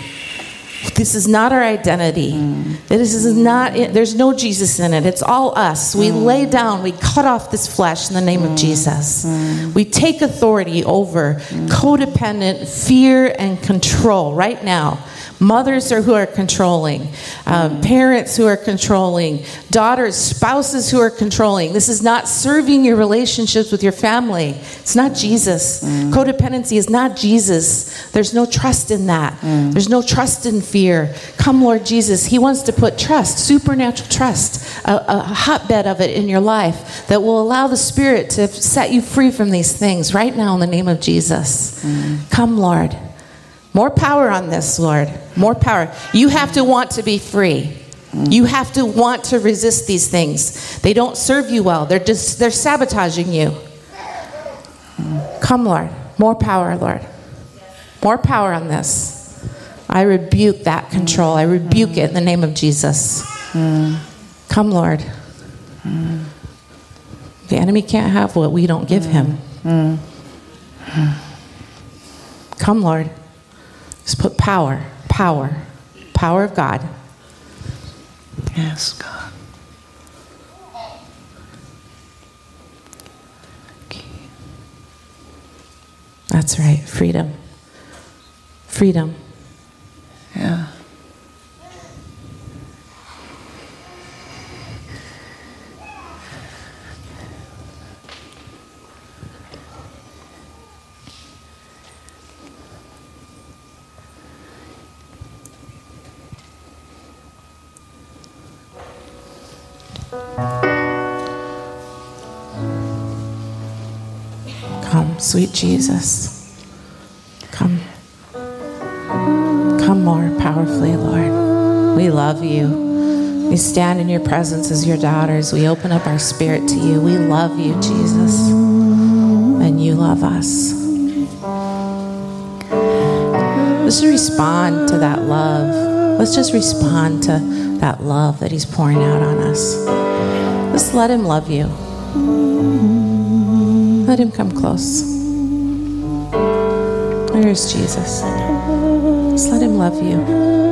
This is not our identity. Mm. This is not it. There's no Jesus in it. It's all us. We mm. lay down. We cut off this flesh in the name mm. of Jesus. Mm. We take authority over mm. codependent fear and control right now. Mothers are who are controlling, um, mm. parents who are controlling, daughters, spouses who are controlling. This is not serving your relationships with your family. It's not Jesus. Mm. Codependency is not Jesus. There's no trust in that. Mm. There's no trust in fear. Come, Lord Jesus. He wants to put trust, supernatural trust, a, a hotbed of it in your life that will allow the Spirit to set you free from these things right now in the name of Jesus. Mm. Come, Lord. More power on this, Lord. More power. You have to want to be free. You have to want to resist these things. They don't serve you well. They're just they're sabotaging you. Come, Lord. More power, Lord. More power on this. I rebuke that control. I rebuke it in the name of Jesus. Come, Lord. The enemy can't have what we don't give him. Come, Lord. Just put power, power, power of God. Yes, God. Okay. That's right. Freedom. Freedom. Yeah. Come, sweet Jesus. Come. Come more powerfully, Lord. We love you. We stand in your presence as your daughters. We open up our spirit to you. We love you, Jesus. And you love us. Let's just respond to that love. Let's just respond to that love that he's pouring out on us. Just let him love you. Let him come close. There's Jesus. Just let him love you.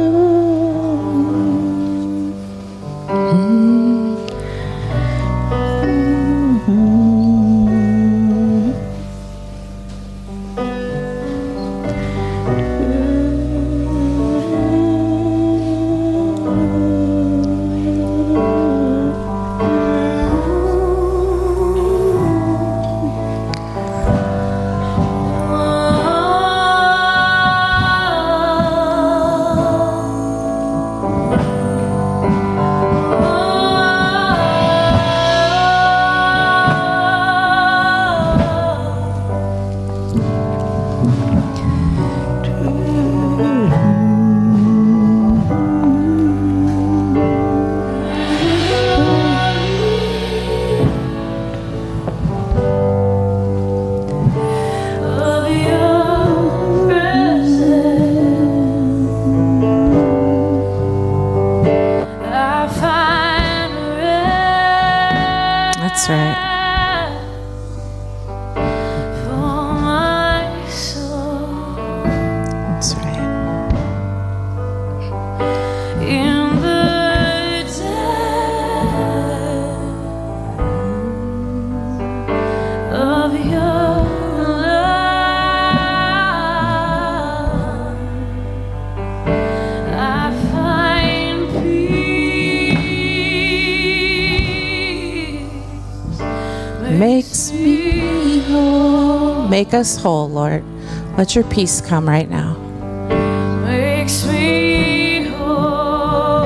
Makes me whole. Make us whole, Lord. Let your peace come right now. Makes me whole.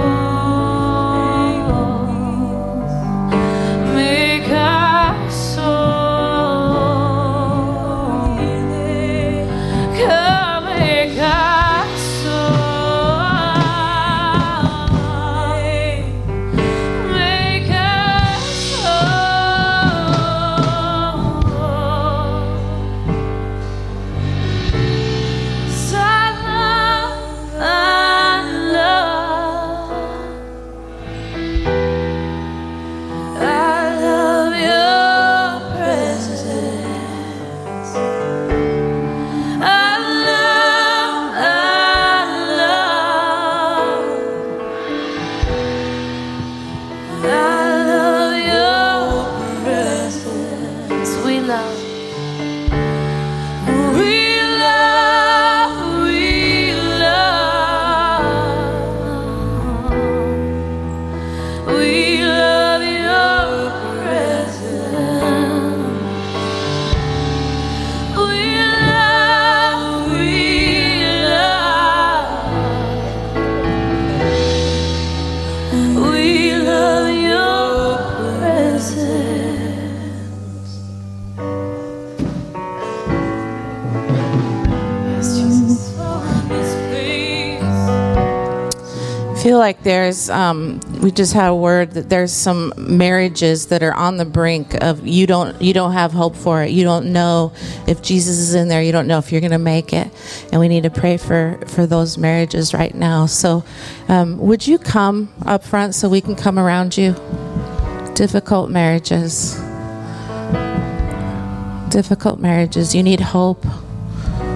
Make us whole. Come make us whole. Make us I feel like there's, um, we just had a word that there's some marriages that are on the brink of you don't you don't have hope for it. You don't know if Jesus is in there. You don't know if you're going to make it. And we need to pray for, for those marriages right now. So um, would you come up front so we can come around you? Difficult marriages. Difficult marriages. You need hope.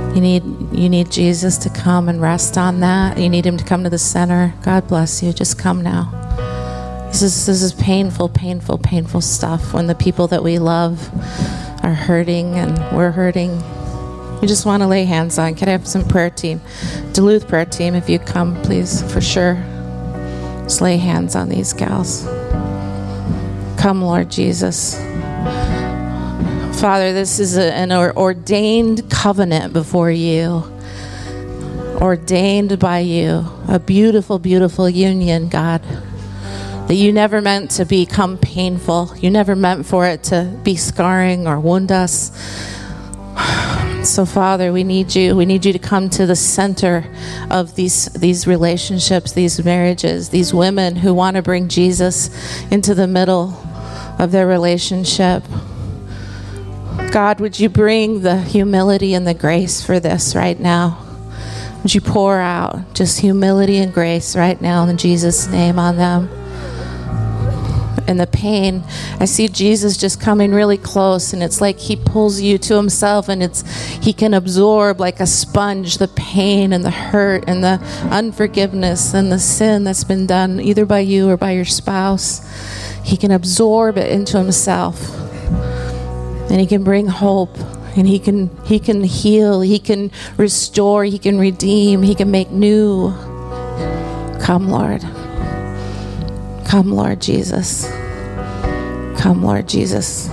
You need you need Jesus to come and rest on that. You need him to come to the center. God bless you. Just come now. This is this is painful, painful, painful stuff when the people that we love are hurting and we're hurting. We just want to lay hands on. Can I have some prayer team? Duluth prayer team, if you come, please, for sure. Just lay hands on these gals. Come, Lord Jesus. Father, this is a, an ordained covenant before you. Ordained by you. A beautiful, beautiful union, God. That you never meant to become painful. You never meant for it to be scarring or wound us. So, Father, we need you. We need you to come to the center of these these relationships, these marriages, these women who want to bring Jesus into the middle of their relationship. God, would you bring the humility and the grace for this right now? Would you pour out just humility and grace right now in Jesus' name on them? And the pain, I see Jesus just coming really close, and it's like he pulls you to himself, and it's he can absorb like a sponge the pain and the hurt and the unforgiveness and the sin that's been done either by you or by your spouse. He can absorb it into himself, and he can bring hope, and he can he can heal, he can restore, he can redeem, he can make new. Come, Lord. Come, Lord Jesus. Come, Lord Jesus.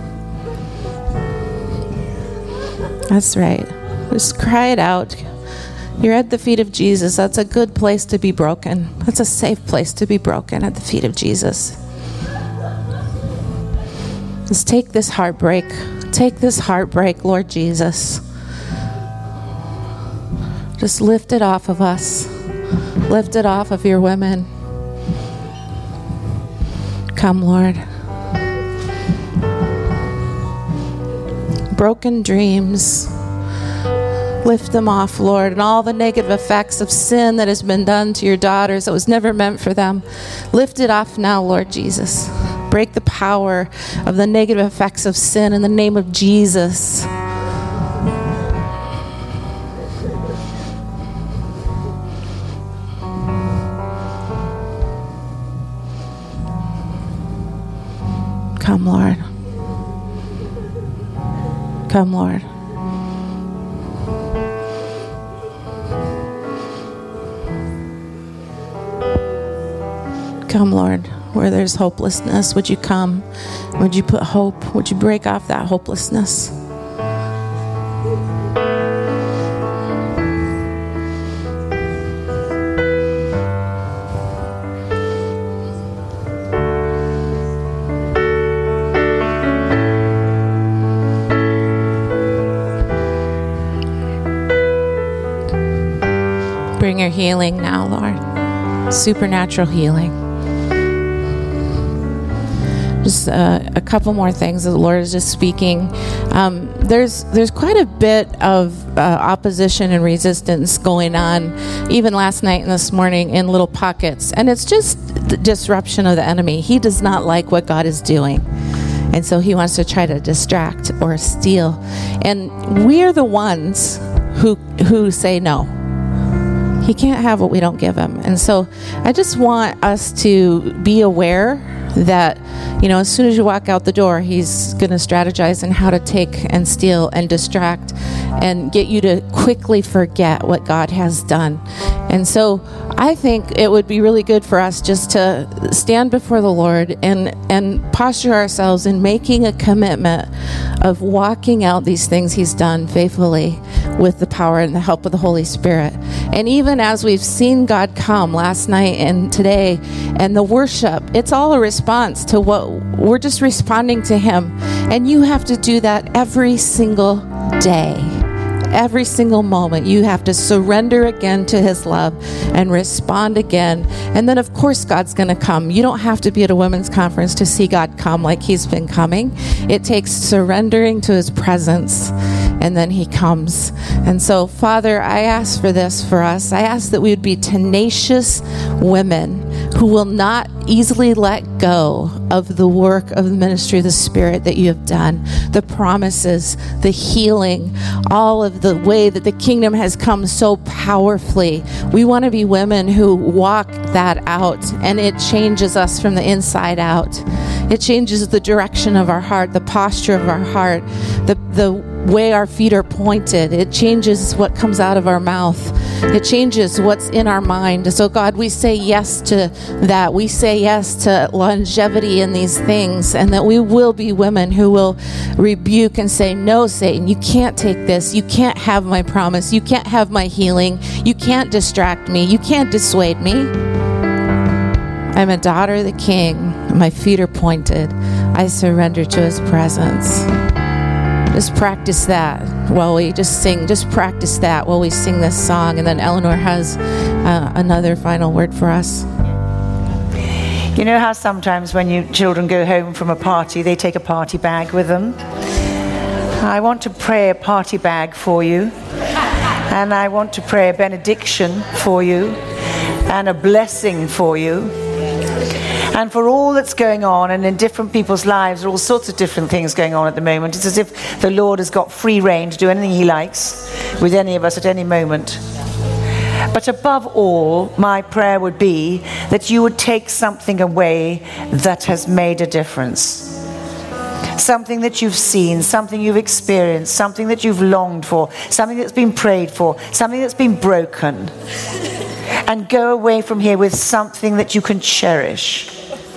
That's right. Just cry it out. You're at the feet of Jesus. That's a good place to be broken. That's a safe place to be broken, at the feet of Jesus. Just take this heartbreak. Take this heartbreak, Lord Jesus. Just lift it off of us. Lift it off of your women. Come, Lord. Broken dreams, lift them off, Lord, and all the negative effects of sin that has been done to your daughters that was never meant for them. Lift it off now, Lord Jesus. Break the power of the negative effects of sin in the name of Jesus. Come, Lord. Come, Lord. Come, Lord. Where there's hopelessness, would you come? Would you put hope? Would you break off that hopelessness? Bring your healing now, Lord. Supernatural healing. Just uh, a couple more things that the Lord is just speaking. Um, there's there's quite a bit of uh, opposition and resistance going on, even last night and this morning, in little pockets. And it's just the disruption of the enemy. He does not like what God is doing. And so he wants to try to distract or steal. And we are the ones who who say no. He can't have what we don't give him. And so I just want us to be aware that, you know, as soon as you walk out the door, he's going to strategize on how to take and steal and distract and get you to quickly forget what God has done. And so I think it would be really good for us just to stand before the Lord and, and posture ourselves in making a commitment of walking out these things he's done faithfully with the power and the help of the Holy Spirit. And even as we've seen God come last night and today, and the worship, it's all a response to what we're just responding to him. And you have to do that every single day. Every single moment you have to surrender again to his love and respond again. And then of course God's going to come. You don't have to be at a women's conference to see God come like he's been coming. It takes surrendering to his presence and then he comes. And so, Father, I ask for this for us. I ask that we would be tenacious women who will not easily let go of the work of the ministry of the Spirit that you have done, the promises, the healing, all of the way that the kingdom has come so powerfully. We want to be women who walk that out, and it changes us from the inside out. It changes the direction of our heart, the posture of our heart, the the way our feet are pointed. It changes what comes out of our mouth. It changes what's in our mind. So God, we say yes to that. We say yes to longevity in these things, and that we will be women who will rebuke and say, no, Satan, you can't take this. You can't have my promise. You can't have my healing. You can't distract me. You can't dissuade me. I'm a daughter of the King. My feet are pointed. I surrender to his presence. Just practice that while we just sing. Just practice that while we sing this song. And then Eleanor has uh, another final word for us. You know how sometimes when you children go home from a party, they take a party bag with them? I want to pray a party bag for you. And I want to pray a benediction for you and a blessing for you. And for all that's going on, and in different people's lives, there are all sorts of different things going on at the moment. It's as if the Lord has got free reign to do anything he likes with any of us at any moment. But above all, my prayer would be that you would take something away that has made a difference. Something that you've seen, something you've experienced, something that you've longed for, something that's been prayed for, something that's been broken. And go away from here with something that you can cherish.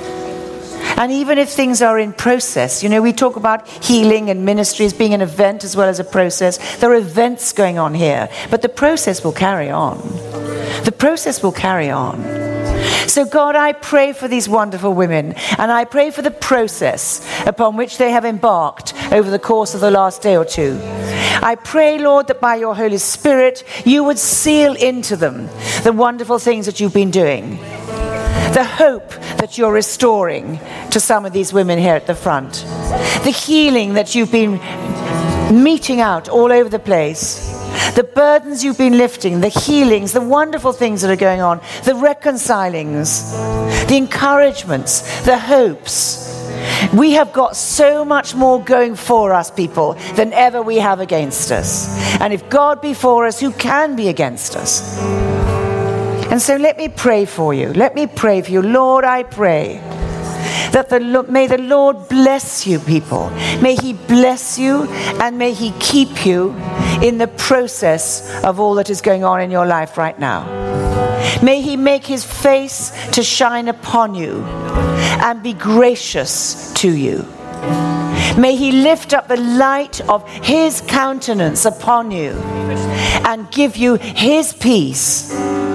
And even if things are in process, you know, we talk about healing and ministry as being an event as well as a process. There are events going on here, but the process will carry on. The process will carry on. So God, I pray for these wonderful women, and I pray for the process upon which they have embarked over the course of the last day or two. I pray, Lord, that by your Holy Spirit, you would seal into them the wonderful things that you've been doing. The hope that you're restoring to some of these women here at the front. The healing that you've been meting out all over the place. The burdens you've been lifting, the healings, the wonderful things that are going on, the reconcilings, the encouragements, the hopes. We have got so much more going for us, people, than ever we have against us. And if God be for us, who can be against us? And so let me pray for you. Let me pray for you. Lord, I pray that the may the Lord bless you, people. May he bless you, and may he keep you in the process of all that is going on in your life right now. May he make his face to shine upon you and be gracious to you. May he lift up the light of his countenance upon you and give you his peace.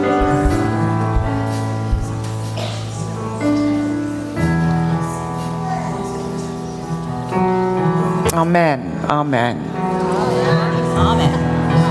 Amen. Amen. Amen.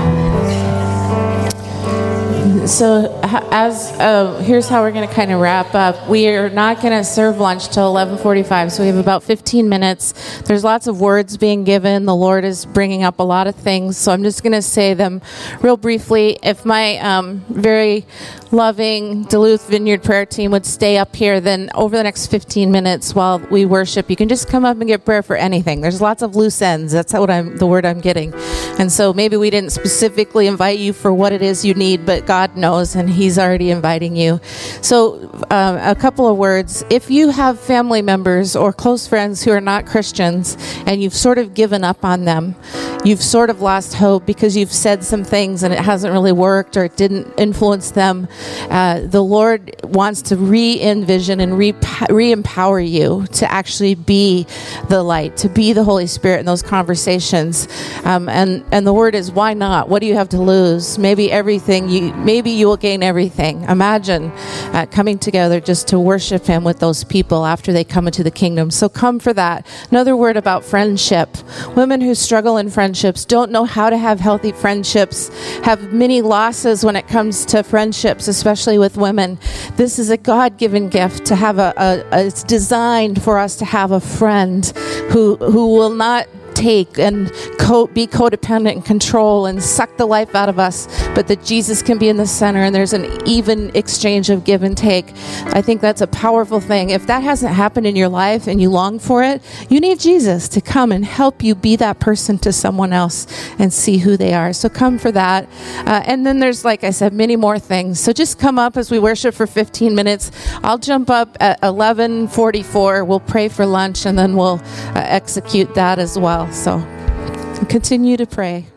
So as uh, here's how we're going to kind of wrap up. We are not going to serve lunch till eleven forty-five, so we have about fifteen minutes. There's lots of words being given. The Lord is bringing up a lot of things, so I'm just going to say them real briefly. If my um, very loving Duluth Vineyard prayer team would stay up here, then over the next fifteen minutes while we worship, you can just come up and get prayer for anything. There's lots of loose ends. That's what I'm the word I'm getting. And so maybe we didn't specifically invite you for what it is you need, but God knows, and he's already inviting you. So um, a couple of words. If you have family members or close friends who are not Christians and you've sort of given up on them, you've sort of lost hope because you've said some things and it hasn't really worked or it didn't influence them, uh, the Lord wants to re-envision and re- re-empower you to actually be the light, to be the Holy Spirit in those conversations. Um, and, and the word is, why not? What do you have to lose? Maybe everything you, maybe you will gain everything. Imagine uh, coming together just to worship him with those people after they come into the kingdom. So come for that. Another word about friendship. Women who struggle in friendships, don't know how to have healthy friendships, have many losses when it comes to friendships, especially with women. This is a God-given gift to have a, a, a it's designed for us to have a friend who who will not take and co- be codependent and control and suck the life out of us, but that Jesus can be in the center and there's an even exchange of give and take. I think that's a powerful thing. If that hasn't happened in your life and you long for it, you need Jesus to come and help you be that person to someone else and see who they are. So come for that. Uh, and then there's, like I said, many more things. So just come up as we worship for fifteen minutes. I'll jump up at eleven forty-four. We'll pray for lunch and then we'll uh, execute that as well. So continue to pray.